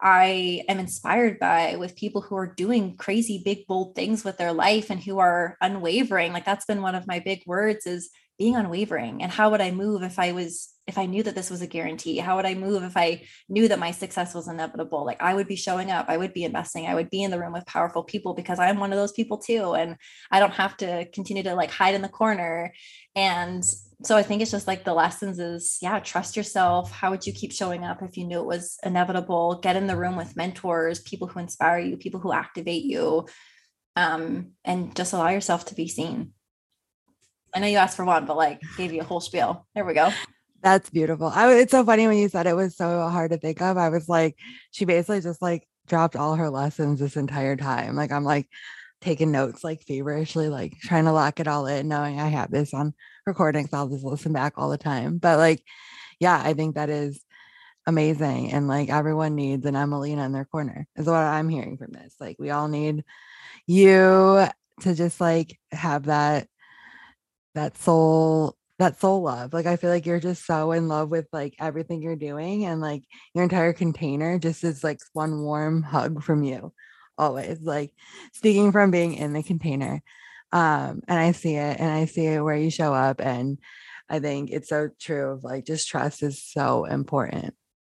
I am inspired by, with people who are doing crazy, big, bold things with their life and who are unwavering. Like that's been one of my big words, is being unwavering. And how would I move if I was, if I knew that this was a guarantee? How would I move if I knew that my success was inevitable? Like I would be showing up, I would be investing, I would be in the room with powerful people because I'm one of those people too. And I don't have to continue to like hide in the corner. And so I think it's just like the lessons is, yeah, trust yourself. How would you keep showing up if you knew it was inevitable? Get in the room with mentors, people who inspire you, people who activate you, um, and just allow yourself to be seen. I know you asked for one, but like gave you a whole spiel. There we go. That's beautiful. I, it's so funny when you said it was so hard to think of. I was like, she basically just like dropped all her lessons this entire time. Like I'm like taking notes like feverishly, like trying to lock it all in, knowing I have this on recording, so I'll just listen back all the time. But like, yeah, I think that is amazing. And like everyone needs an Emelina in their corner is what I'm hearing from this. Like we all need you to just like have that that soul that soul love. Like I feel like you're just so in love with like everything you're doing, and like your entire container just is like one warm hug from you always, like speaking from being in the container. Um and I see it, and I see it where you show up, and I think it's so true of like just trust is so important.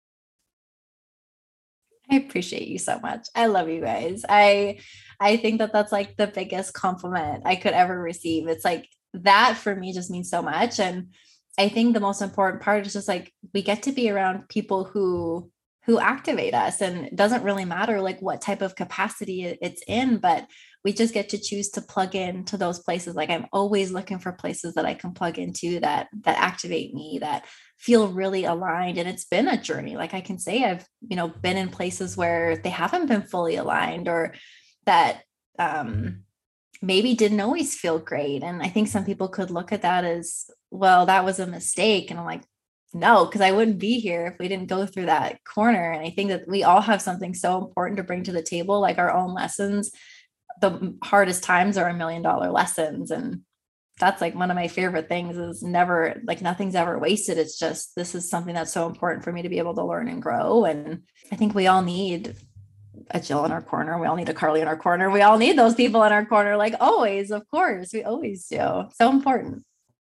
I appreciate you so much. I love you guys. I I think that that's like the biggest compliment I could ever receive. It's like that for me just means so much. And I think the most important part is just like we get to be around people who who activate us, and it doesn't really matter like what type of capacity it's in, but we just get to choose to plug in to those places. Like I'm always looking for places that I can plug into that that activate me, that feel really aligned. And it's been a journey. Like I can say I've, you know, been in places where they haven't been fully aligned, or that um maybe didn't always feel great. And I think some people could look at that as, well, that was a mistake. And I'm like, no, because I wouldn't be here if we didn't go through that corner. And I think that we all have something so important to bring to the table, like our own lessons. The hardest times are a million dollar lessons. And that's like one of my favorite things, is never, like nothing's ever wasted. It's just, this is something that's so important for me to be able to learn and grow. And I think we all need a Jill in our corner. We all need a Carly in our corner. We all need those people in our corner, like always, of course, we always do. So important.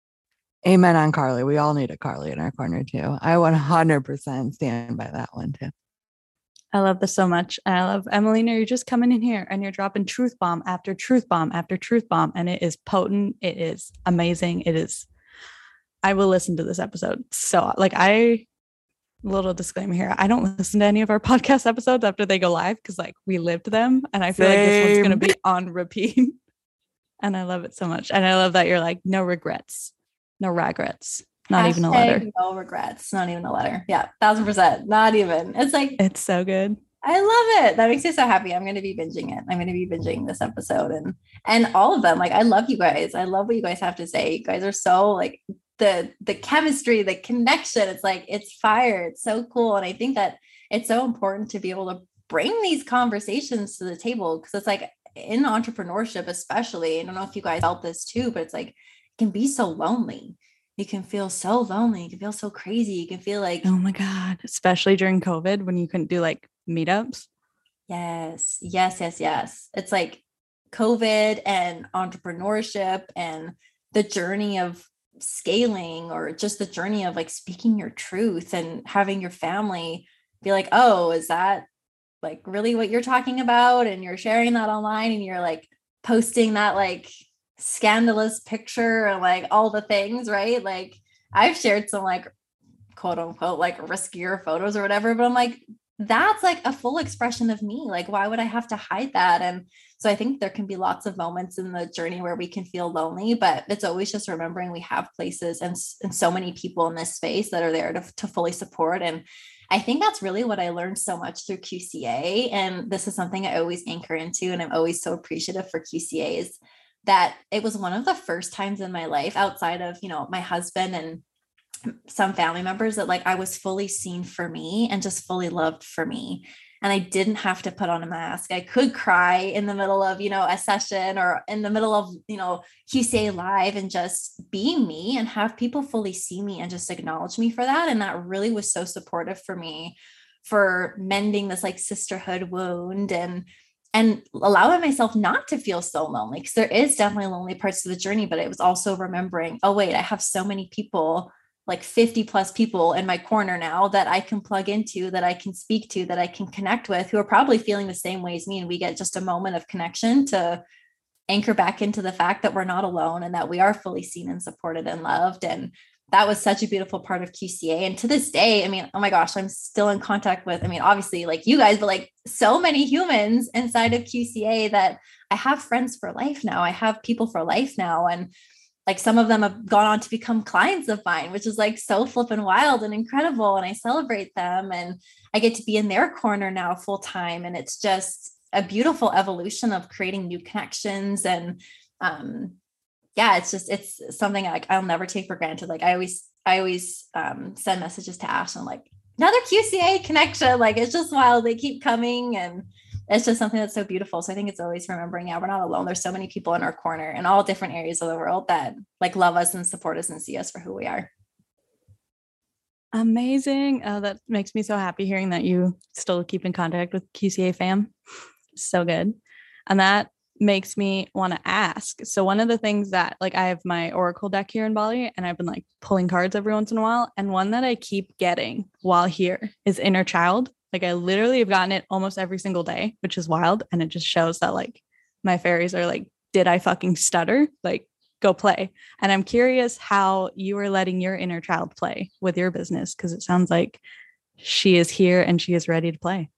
Amen on Carly. We all need a Carly in our corner too. I one hundred percent stand by that one too. I love this so much. And I love, Emelina, you're just coming in here and you're dropping truth bomb after truth bomb after truth bomb. And it is potent. It is amazing. It is, I will listen to this episode. So like I, little disclaimer here, I don't listen to any of our podcast episodes after they go live, because like we lived them. And I feel Same. like this one's going to be on repeat. And I love it so much. And I love that you're like, no regrets, no regrets. Not Hashtag even a letter. No regrets. Not even a letter. Yeah. Thousand percent. Not even. It's like, it's so good. I love it. That makes me so happy. I'm going to be binging it. I'm going to be binging this episode and, and all of them. Like, I love you guys. I love what you guys have to say. You guys are so like the, the chemistry, the connection. It's like, it's fire. It's so cool. And I think that it's so important to be able to bring these conversations to the table. Cause it's like in entrepreneurship, especially, I don't know if you guys felt this too, but it's like, it can be so lonely. You can feel so lonely. You can feel so crazy. You can feel like, oh my God, especially during COVID when you couldn't do like meetups. Yes, yes, yes, yes. It's like COVID and entrepreneurship and the journey of scaling, or just the journey of like speaking your truth and having your family be like, oh, is that like really what you're talking about? And you're sharing that online and you're like posting that like scandalous picture and like all the things, right? Like I've shared some like quote unquote like riskier photos or whatever, but I'm like, that's like a full expression of me. Like, why would I have to hide that? And so I think there can be lots of moments in the journey where we can feel lonely, but it's always just remembering we have places and, and so many people in this space that are there to, to fully support. And I think that's really what I learned so much through Q C A. And this is something I always anchor into. And I'm always so appreciative for Q C A, is that it was one of the first times in my life outside of, you know, my husband and some family members that like I was fully seen for me and just fully loved for me. And I didn't have to put on a mask. I could cry in the middle of, you know, a session or in the middle of, you know, Q C A live and just be me and have people fully see me and just acknowledge me for that. And that really was so supportive for me for mending this like sisterhood wound and and allowing myself not to feel so lonely, because there is definitely lonely parts of the journey, but it was also remembering, oh, wait, I have so many people, like fifty plus people in my corner now that I can plug into, that I can speak to, that I can connect with, who are probably feeling the same way as me. And we get just a moment of connection to anchor back into the fact that we're not alone and that we are fully seen and supported and loved. And that was such a beautiful part of Q C A. And to this day, I mean, oh my gosh, I'm still in contact with, I mean, obviously like you guys, but like so many humans inside of Q C A that I have friends for life now. I have people for life now. And like some of them have gone on to become clients of mine, which is like so flippin' wild and incredible. And I celebrate them and I get to be in their corner now full time. And it's just a beautiful evolution of creating new connections. And um, yeah, it's just, it's something like I'll never take for granted. Like I always, I always um, send messages to Ash and I'm like, another Q C A connection. Like it's just wild. They keep coming and it's just something that's so beautiful. So I think it's always remembering, yeah, we're not alone. There's so many people in our corner in all different areas of the world that like love us and support us and see us for who we are. Amazing. Oh, that makes me so happy hearing that you still keep in contact with Q C A fam. So good. And that makes me want to ask. So one of the things that like I have my Oracle deck here in Bali and I've been like pulling cards every once in a while. And one that I keep getting while here is Inner Child. Like I literally have gotten it almost every single day, which is wild. And it just shows that like my fairies are like, did I fucking stutter? Like go play. And I'm curious how you are letting your inner child play with your business. Cause it sounds like she is here and she is ready to play.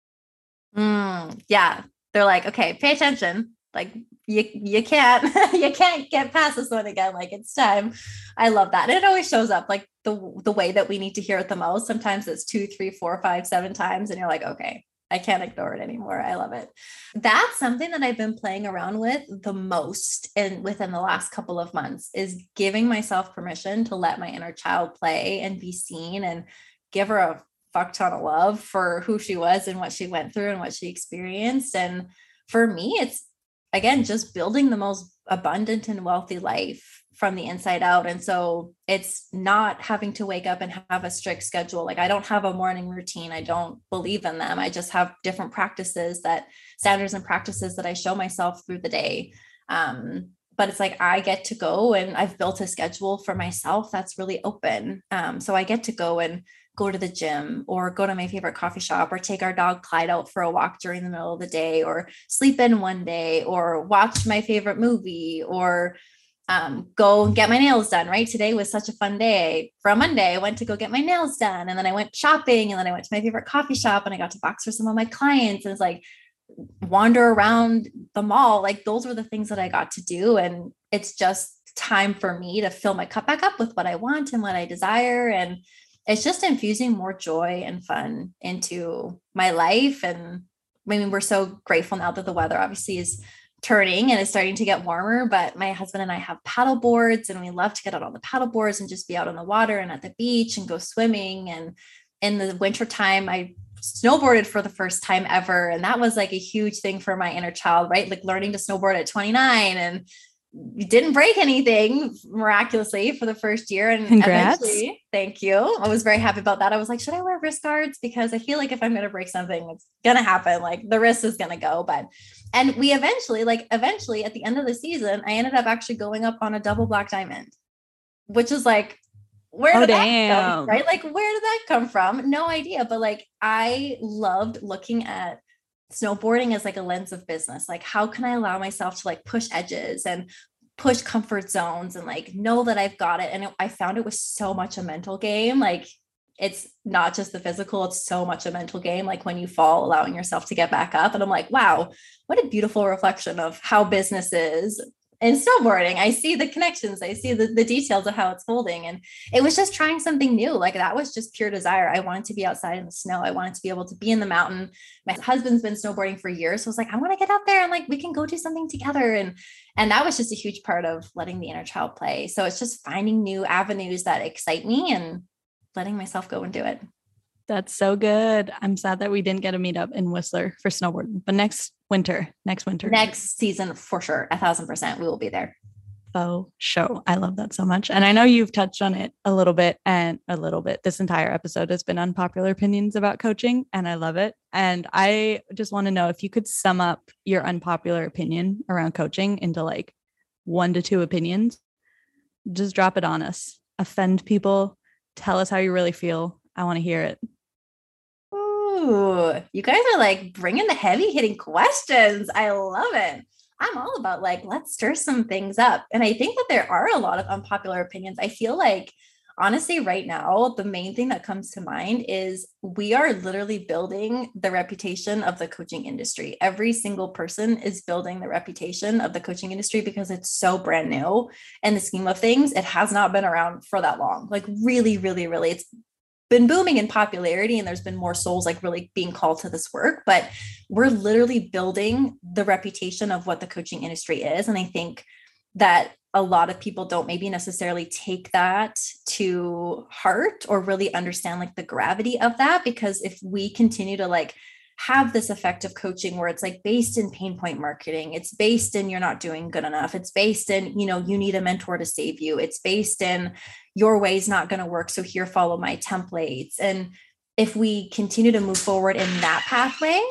Mm, yeah. They're like, okay, pay attention. Like you, you can't, you can't get past this one again. Like it's time. I love that. And it always shows up like the, the way that we need to hear it the most. Sometimes it's two, three, four, five, seven times. And you're like, okay, I can't ignore it anymore. I love it. That's something that I've been playing around with the most and within the last couple of months is giving myself permission to let my inner child play and be seen and give her a fuck ton of love for who she was and what she went through and what she experienced. And for me, it's again, just building the most abundant and wealthy life from the inside out. And so it's not having to wake up and have a strict schedule. Like I don't have a morning routine. I don't believe in them. I just have different practices that standards and practices that I show myself through the day. Um, but it's like, I get to go and I've built a schedule for myself that's really open. Um, so I get to go and go to the gym or go to my favorite coffee shop or take our dog Clyde out for a walk during the middle of the day or sleep in one day or watch my favorite movie or um, go and get my nails done. Right. Today was such a fun day. For a Monday, I went to go get my nails done and then I went shopping and then I went to my favorite coffee shop and I got to box for some of my clients. And it's like wander around the mall. Like those were the things that I got to do. And it's just time for me to fill my cup back up with what I want and what I desire. And it's just infusing more joy and fun into my life. And I mean, we're so grateful now that the weather obviously is turning and it's starting to get warmer, but my husband and I have paddle boards and we love to get out on the paddle boards and just be out on the water and at the beach and go swimming. And in the wintertime, I snowboarded for the first time ever. And that was like a huge thing for my inner child, right? Like learning to snowboard at twenty-nine and didn't break anything miraculously for the first year. And Congrats. eventually, thank you. I was very happy about that. I was like, should I wear wrist guards? Because I feel like if I'm going to break something, it's going to happen. Like the wrist is going to go. But, and we eventually, like eventually at the end of the season, I ended up actually going up on a double black diamond, which is like, where did oh, that damn. come, right? Like, where did that come from? No idea. But like, I loved looking at snowboarding as like a lens of business. Like, how can I allow myself to like push edges and push comfort zones and like know that I've got it? And it, I found it was so much a mental game. Like, it's not just the physical, it's so much a mental game. Like when you fall, allowing yourself to get back up. And I'm like, wow, what a beautiful reflection of how business is in snowboarding. I see the connections. I see the, the details of how it's holding. And it was just trying something new. Like that was just pure desire. I wanted to be outside in the snow. I wanted to be able to be in the mountain. My husband's been snowboarding for years. So I was like, I want to get out there and like, we can go do something together. And, and that was just a huge part of letting the inner child play. So it's just finding new avenues that excite me and letting myself go and do it. That's so good. I'm sad that we didn't get a meetup in Whistler for snowboarding, but next winter, next winter, next season, for sure. A thousand percent. We will be there. Oh, show. I love that so much. And I know you've touched on it a little bit and a little bit. This entire episode has been unpopular opinions about coaching and I love it. And I just want to know if you could sum up your unpopular opinion around coaching into like one to two opinions, just drop it on us, offend people, tell us how you really feel. I want to hear it. Ooh, you guys are like bringing the heavy hitting questions. I love it. I'm all about like, let's stir some things up. And I think that there are a lot of unpopular opinions. I feel like, honestly, right now, the main thing that comes to mind is we are literally building the reputation of the coaching industry. Every single person is building the reputation of the coaching industry because it's so brand new. In the scheme of things, it has not been around for that long. Like really, really, really, it's been booming in popularity and there's been more souls like really being called to this work, but we're literally building the reputation of what the coaching industry is. And I think that a lot of people don't maybe necessarily take that to heart or really understand like the gravity of that, because if we continue to like have this effective coaching where it's like based in pain point marketing, it's based in you're not doing good enough, it's based in, you know, you need a mentor to save you, it's based in your way is not going to work, so here, follow my templates. And if we continue to move forward in that pathway,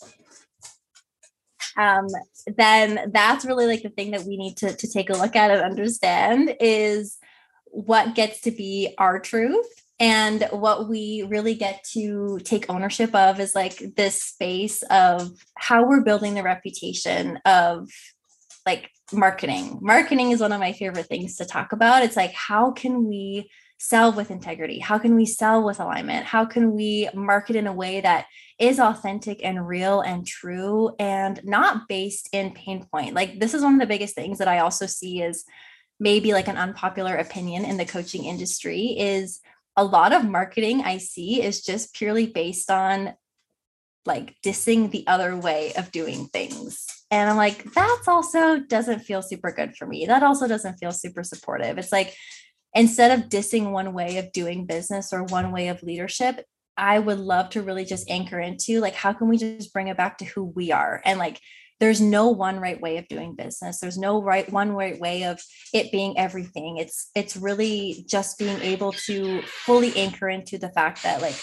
um, then that's really like the thing that we need to, to take a look at and understand is what gets to be our truth. And what we really get to take ownership of is like this space of how we're building the reputation of like marketing. Marketing is one of my favorite things to talk about. It's like, how can we sell with integrity? How can we sell with alignment? How can we market in a way that is authentic and real and true and not based in pain point? Like, this is one of the biggest things that I also see is maybe like an unpopular opinion in the coaching industry is a lot of marketing I see is just purely based on like dissing the other way of doing things. And I'm like, that's also doesn't feel super good for me. That also doesn't feel super supportive. It's like, instead of dissing one way of doing business or one way of leadership, I would love to really just anchor into like, how can we just bring it back to who we are? And like, there's no one right way of doing business. There's no right one right way of it being everything. It's it's really just being able to fully anchor into the fact that like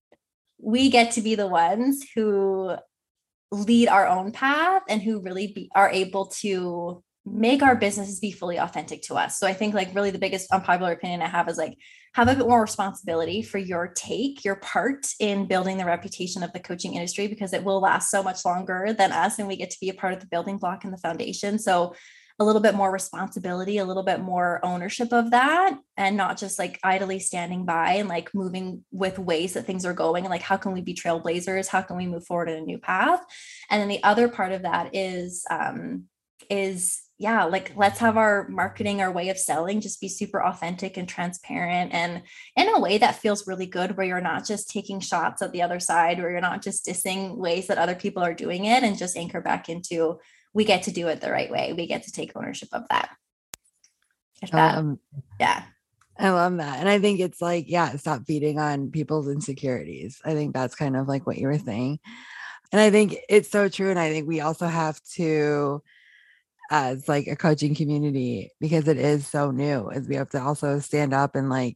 we get to be the ones who lead our own path and who really be, are able to make our businesses be fully authentic to us. So I think like really the biggest unpopular opinion I have is like, have a bit more responsibility for your take, your part in building the reputation of the coaching industry, because it will last so much longer than us. And we get to be a part of the building block and the foundation. So a little bit more responsibility, a little bit more ownership of that, and not just like idly standing by and like moving with ways that things are going. And like, how can we be trailblazers? How can we move forward in a new path? And then the other part of that is, um, is yeah, like let's have our marketing, our way of selling just be super authentic and transparent and in a way that feels really good, where you're not just taking shots at the other side, or you're not just dissing ways that other people are doing it, and just anchor back into, we get to do it the right way. We get to take ownership of that. If that, um, yeah. I love that. And I think it's like, yeah, stop feeding on people's insecurities. I think that's kind of like what you were saying. And I think it's so true. And I think we also have to, as like a coaching community, because it is so new, is we have to also stand up and like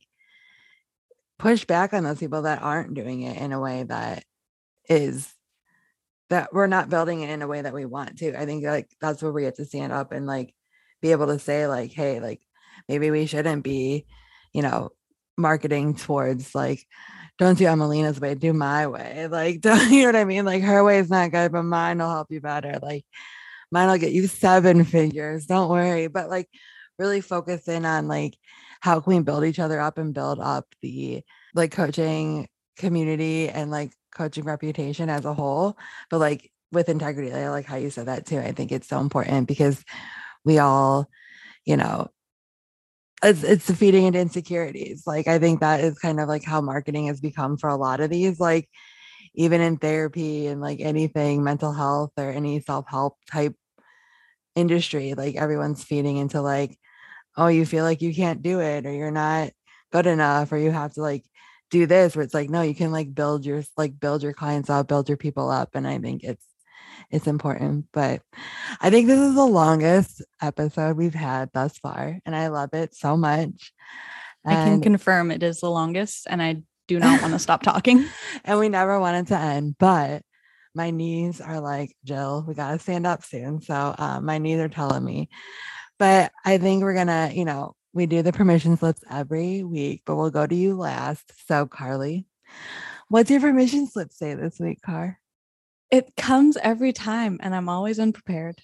push back on those people that aren't doing it in a way that is, that we're not building it in a way that we want to. I think like that's where we have to stand up and like be able to say like, hey, like maybe we shouldn't be, you know, marketing towards like, don't do Emelina's way, do my way. Like, don't, you know what I mean? Like her way is not good, but mine will help you better. Like mine will get you seven figures. Don't worry. But like really focus in on like, how can we build each other up and build up the like coaching community and like coaching reputation as a whole, but like with integrity. I like how you said that too. I think it's so important because we all, you know, it's, it's feeding into insecurities. Like, I think that is kind of like how marketing has become for a lot of these, like even in therapy and like anything mental health or any self-help type industry, like everyone's feeding into like, oh, you feel like you can't do it, or you're not good enough, or you have to like do this, where it's like, no, you can like build your, like build your clients up, build your people up. And I think it's, it's important. But I think this is the longest episode we've had thus far, and I love it so much. And I can confirm it is the longest, and I do not want to stop talking. And we never want it to end, but my knees are like, Jill, we got to stand up soon. So um, my knees are telling me, but I think we're going to, you know, we do the permission slips every week, but we'll go to you last. So Carly, what's your permission slip say this week, Car? It comes every time, and I'm always unprepared.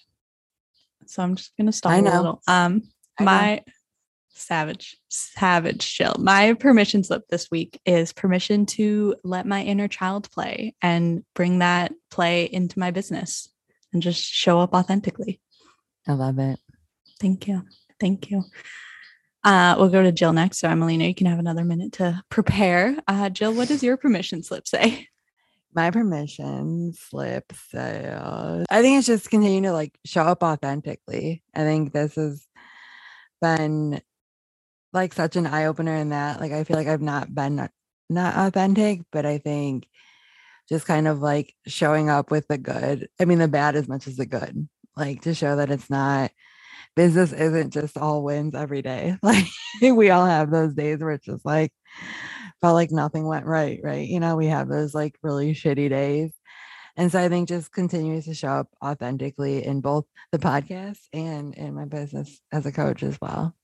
So I'm just going to stall I know. a little. Um, I my know. savage, savage chill. My permission slip this week is permission to let my inner child play and bring that play into my business and just show up authentically. I love it. Thank you. Thank you. Uh, we'll go to Jill next. So Emelina, you can have another minute to prepare. Uh, Jill, what does your permission slip say? My permission slip says, I think it's just continue to like show up authentically. I think this has been like such an eye opener in that, like, I feel like I've not been not authentic, but I think just kind of like showing up with the good. I mean, the bad as much as the good, like to show that it's not, business isn't just all wins every day. Like we all have those days where it's just like, felt like nothing went right. Right. You know, we have those like really shitty days. And so I think just continues to show up authentically in both the podcast and in my business as a coach as well.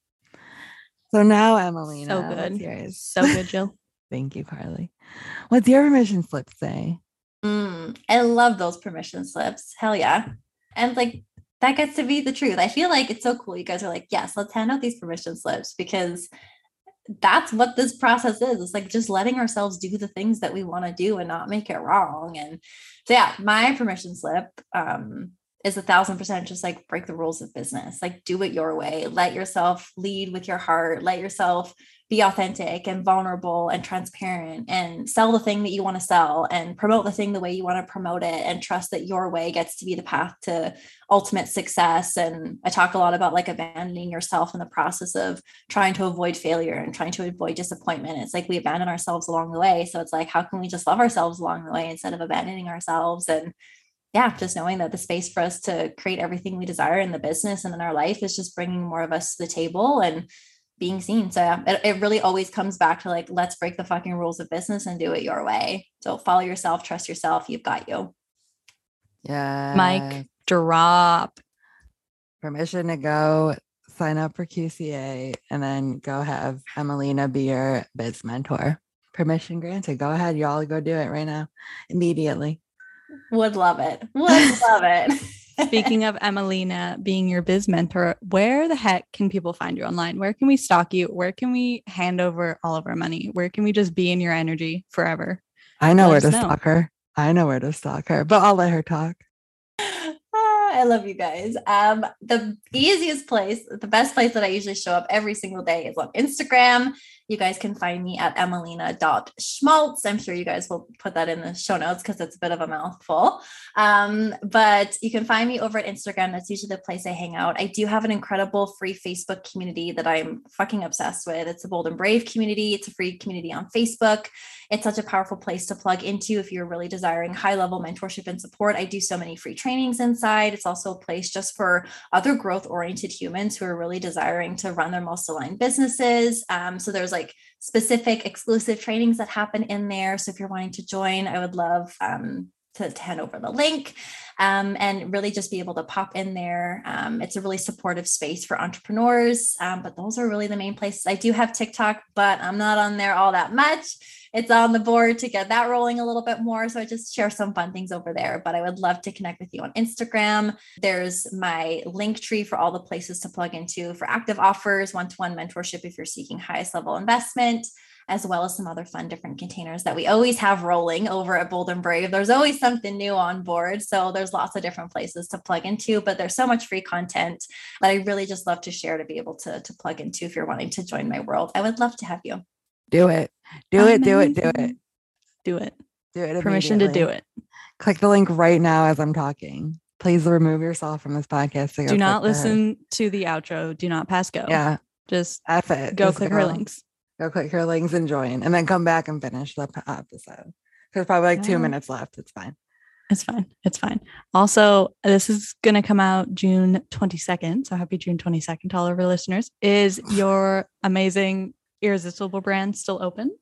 So now, Emelina, So good. what's yours? So good, Jill. Thank you, Carly. What's your permission slip say? Mm, I love those permission slips. Hell yeah. And like, that gets to be the truth. I feel like it's so cool. You guys are like, yes, let's hand out these permission slips, because that's what this process is. It's like just letting ourselves do the things that we want to do and not make it wrong. And so yeah, my permission slip um, is a thousand percent just like break the rules of business, like do it your way, let yourself lead with your heart, let yourself be authentic and vulnerable and transparent and sell the thing that you want to sell and promote the thing the way you want to promote it and trust that your way gets to be the path to ultimate success. And I talk a lot about like abandoning yourself in the process of trying to avoid failure and trying to avoid disappointment. It's like we abandon ourselves along the way. So it's like, how can we just love ourselves along the way instead of abandoning ourselves? And yeah, just knowing that the space for us to create everything we desire in the business and in our life is just bringing more of us to the table and being seen. So yeah, it, it really always comes back to like, let's break the fucking rules of business and do it your way. So follow yourself, trust yourself. You've got you. Yeah. Mic drop. Permission to go sign up for Q C A and then go have Emelina be your biz mentor. Permission granted. Go ahead. Y'all go do it right now. Immediately. Would love it. Would love it. Speaking of Emelina being your biz mentor, where the heck can people find you online? Where can we stalk you? Where can we hand over all of our money? Where can we just be in your energy forever? I know Let where us to know. stalk her. I know where to stalk her, but I'll let her talk. I love you guys. Um, the easiest place, the best place that I usually show up every single day is on Instagram. You guys can find me at emelina dot schmaltz. I'm sure you guys will put that in the show notes because it's a bit of a mouthful. Um, but you can find me over at Instagram. That's usually the place I hang out. I do have an incredible free Facebook community that I'm fucking obsessed with. It's a Bold and Brave community. It's a free community on Facebook. It's such a powerful place to plug into if you're really desiring high level mentorship and support. I do so many free trainings inside. It's also a place just for other growth oriented humans who are really desiring to run their most aligned businesses. Um, so there's like specific exclusive trainings that happen in there. So if you're wanting to join, I would love um, to, to hand over the link um, and really just be able to pop in there. Um, it's a really supportive space for entrepreneurs, um, but those are really the main places. I do have TikTok, but I'm not on there all that much. It's on the board to get that rolling a little bit more. So I just share some fun things over there, but I would love to connect with you on Instagram. There's my link tree for all the places to plug into for active offers, one-to-one mentorship if you're seeking highest level investment, as well as some other fun different containers that we always have rolling over at Bold and Brave. There's always something new on board. So there's lots of different places to plug into, but there's so much free content that I really just love to share to be able to, to plug into if you're wanting to join my world. I would love to have you. Do it. Do it. Do it. Do it. Do it. Do it. Permission to do it. Click the link right now as I'm talking. Please remove yourself from this podcast. To go Do not click listen to the outro. Do not pass go. The, yeah. Just F it. go Just click go, her links. Go click her links and join. And then come back and finish the p- episode. There's probably like two Yeah. minutes left. It's fine. It's fine. It's fine. Also, this is going to come out June twenty-second. So happy June twenty-second to all of our listeners. Is your amazing Irresistible brand still open?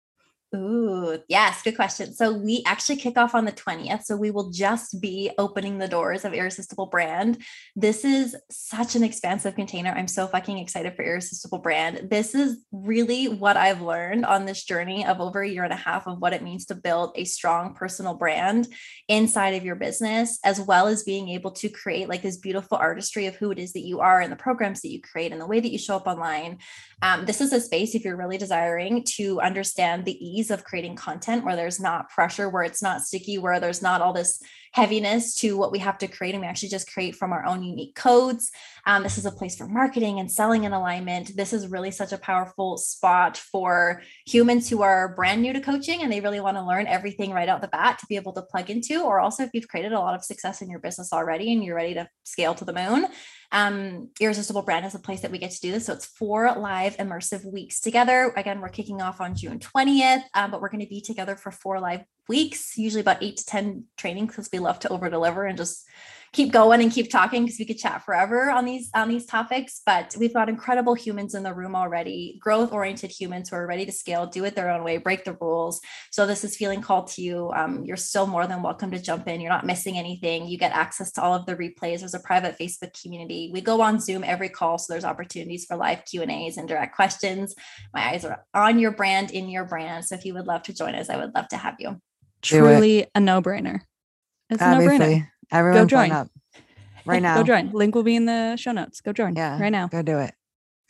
Ooh, yes, good question. So we actually kick off on the twentieth. So we will just be opening the doors of Irresistible Brand. This is such an expansive container. I'm so fucking excited for Irresistible Brand. This is really what I've learned on this journey of over a year and a half of what it means to build a strong personal brand inside of your business, as well as being able to create like this beautiful artistry of who it is that you are and the programs that you create and the way that you show up online. Um, this is a space if you're really desiring to understand the ease of creating content where there's not pressure, where it's not sticky, where there's not all this heaviness to what we have to create. And we actually just create from our own unique codes. Um, this is a place for marketing and selling and alignment. This is really such a powerful spot for humans who are brand new to coaching and they really want to learn everything right out the bat to be able to plug into, or also if you've created a lot of success in your business already and you're ready to scale to the moon. Um, Irresistible Brand is a place that we get to do this. So it's four live immersive weeks together. Again, we're kicking off on June twentieth, um, but we're going to be together for four live weeks, usually about eight to ten trainings because we love to over deliver and just keep going and keep talking because we could chat forever on these on these topics. But we've got incredible humans in the room already, growth oriented humans who are ready to scale, do it their own way, break the rules. So this is feeling called to you. Um, you're still more than welcome to jump in. You're not missing anything. You get access to all of the replays. There's a private Facebook community. We go on Zoom every call, so there's opportunities for live Q and A's and direct questions. My eyes are on your brand, in your brand. So if you would love to join us, I would love to have you. Truly a no-brainer. It's a no-brainer. Obviously, everyone Go join. sign up right now. Go join. Link will be in the show notes. Go join. Yeah, right now. Go do it.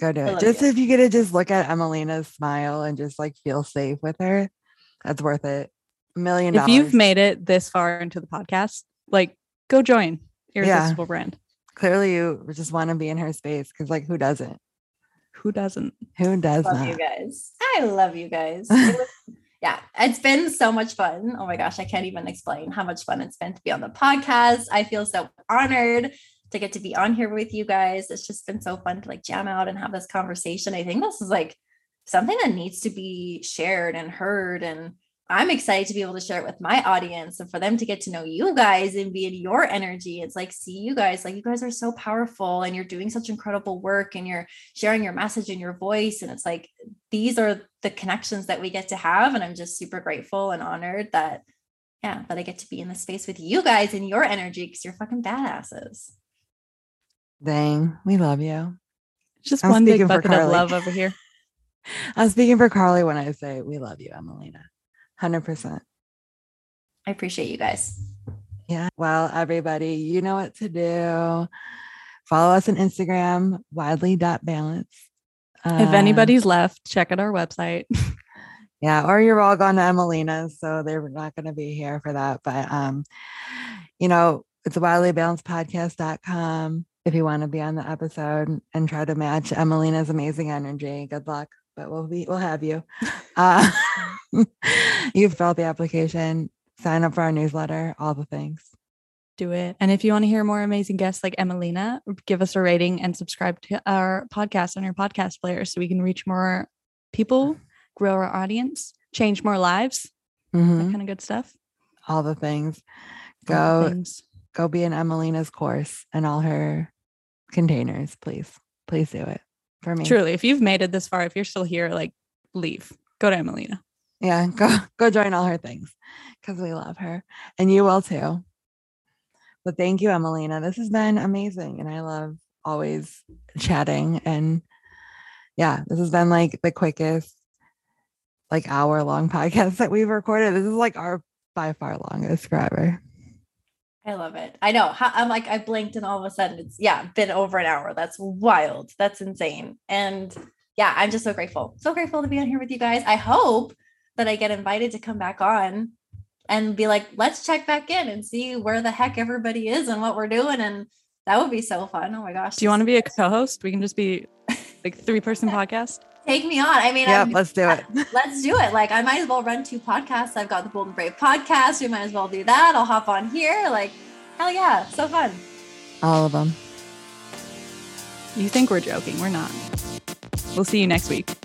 Go do I it. love Just you. if you get to just look at Emelina's smile and just like feel safe with her, that's worth it. A million If you've dollars. made it this far into the podcast, like go join Yeah. Irresistible Brand. Clearly you just want to be in her space because like who doesn't? Who doesn't? Who does Love not? you guys. I love you guys. It was- yeah, it's been so much fun. Oh my gosh, I can't even explain how much fun it's been to be on the podcast. I feel so honored to get to be on here with you guys. It's just been so fun to like jam out and have this conversation. I think this is like something that needs to be shared and heard. And I'm excited to be able to share it with my audience and for them to get to know you guys and be in your energy. It's like, see you guys, like you guys are so powerful and you're doing such incredible work and you're sharing your message and your voice. And it's like, these are the connections that we get to have. And I'm just super grateful and honored that, yeah, that I get to be in the space with you guys and your energy because you're fucking badasses. Dang, we love you. Just I'm one big speaking for bucket of Carly. love over here. I'm speaking for Carly when I say we love you, Emelina. one hundred percent. I appreciate you guys. Yeah. Well, everybody, you know what to do. Follow us on Instagram, widely.balance. Uh, If anybody's left, check out our website. Yeah, or you're all gone to Emelina's, so they're not going to be here for that. But, um, you know, it's widely balanced podcast dot com if you want to be on the episode and try to match Emelina's amazing energy. Good luck, but we'll be, we'll have you. Uh, you fill out the application, sign up for our newsletter, all the things. Do it. And if you want to hear more amazing guests like Emelina, give us a rating and subscribe to our podcast on your podcast player so we can reach more people, grow our audience, change more lives, Mhm. that kind of good stuff. All the things. All the Go, things. go be in Emelina's course and all her containers, please. Please do it for me. Truly, if you've made it this far, if you're still here, like leave. Go to Emelina. Yeah, go go join all her things because we love her and you will too. But thank you, Emelina. This has been amazing and I love always chatting. And yeah, this has been like the quickest like hour long podcast that we've recorded. This is like our by far longest forever. I love it. I know. How, I'm like, I blinked and all of a sudden it's, yeah, been over an hour. That's wild. That's insane. And yeah, I'm just so grateful. So grateful to be on here with you guys. I hope that I get invited to come back on and be like, let's check back in and see where the heck everybody is and what we're doing. And that would be so fun. Oh my gosh. Do you want to be a co-host? We can just be like three person podcast. Take me on. I mean, Yep, I'm, let's do it. let's do it. Like I might as well run two podcasts. I've got the Bold and Brave podcast. We might as well do that. I'll hop on here. Like, hell yeah. So fun. All of them. You think we're joking. We're not. We'll see you next week.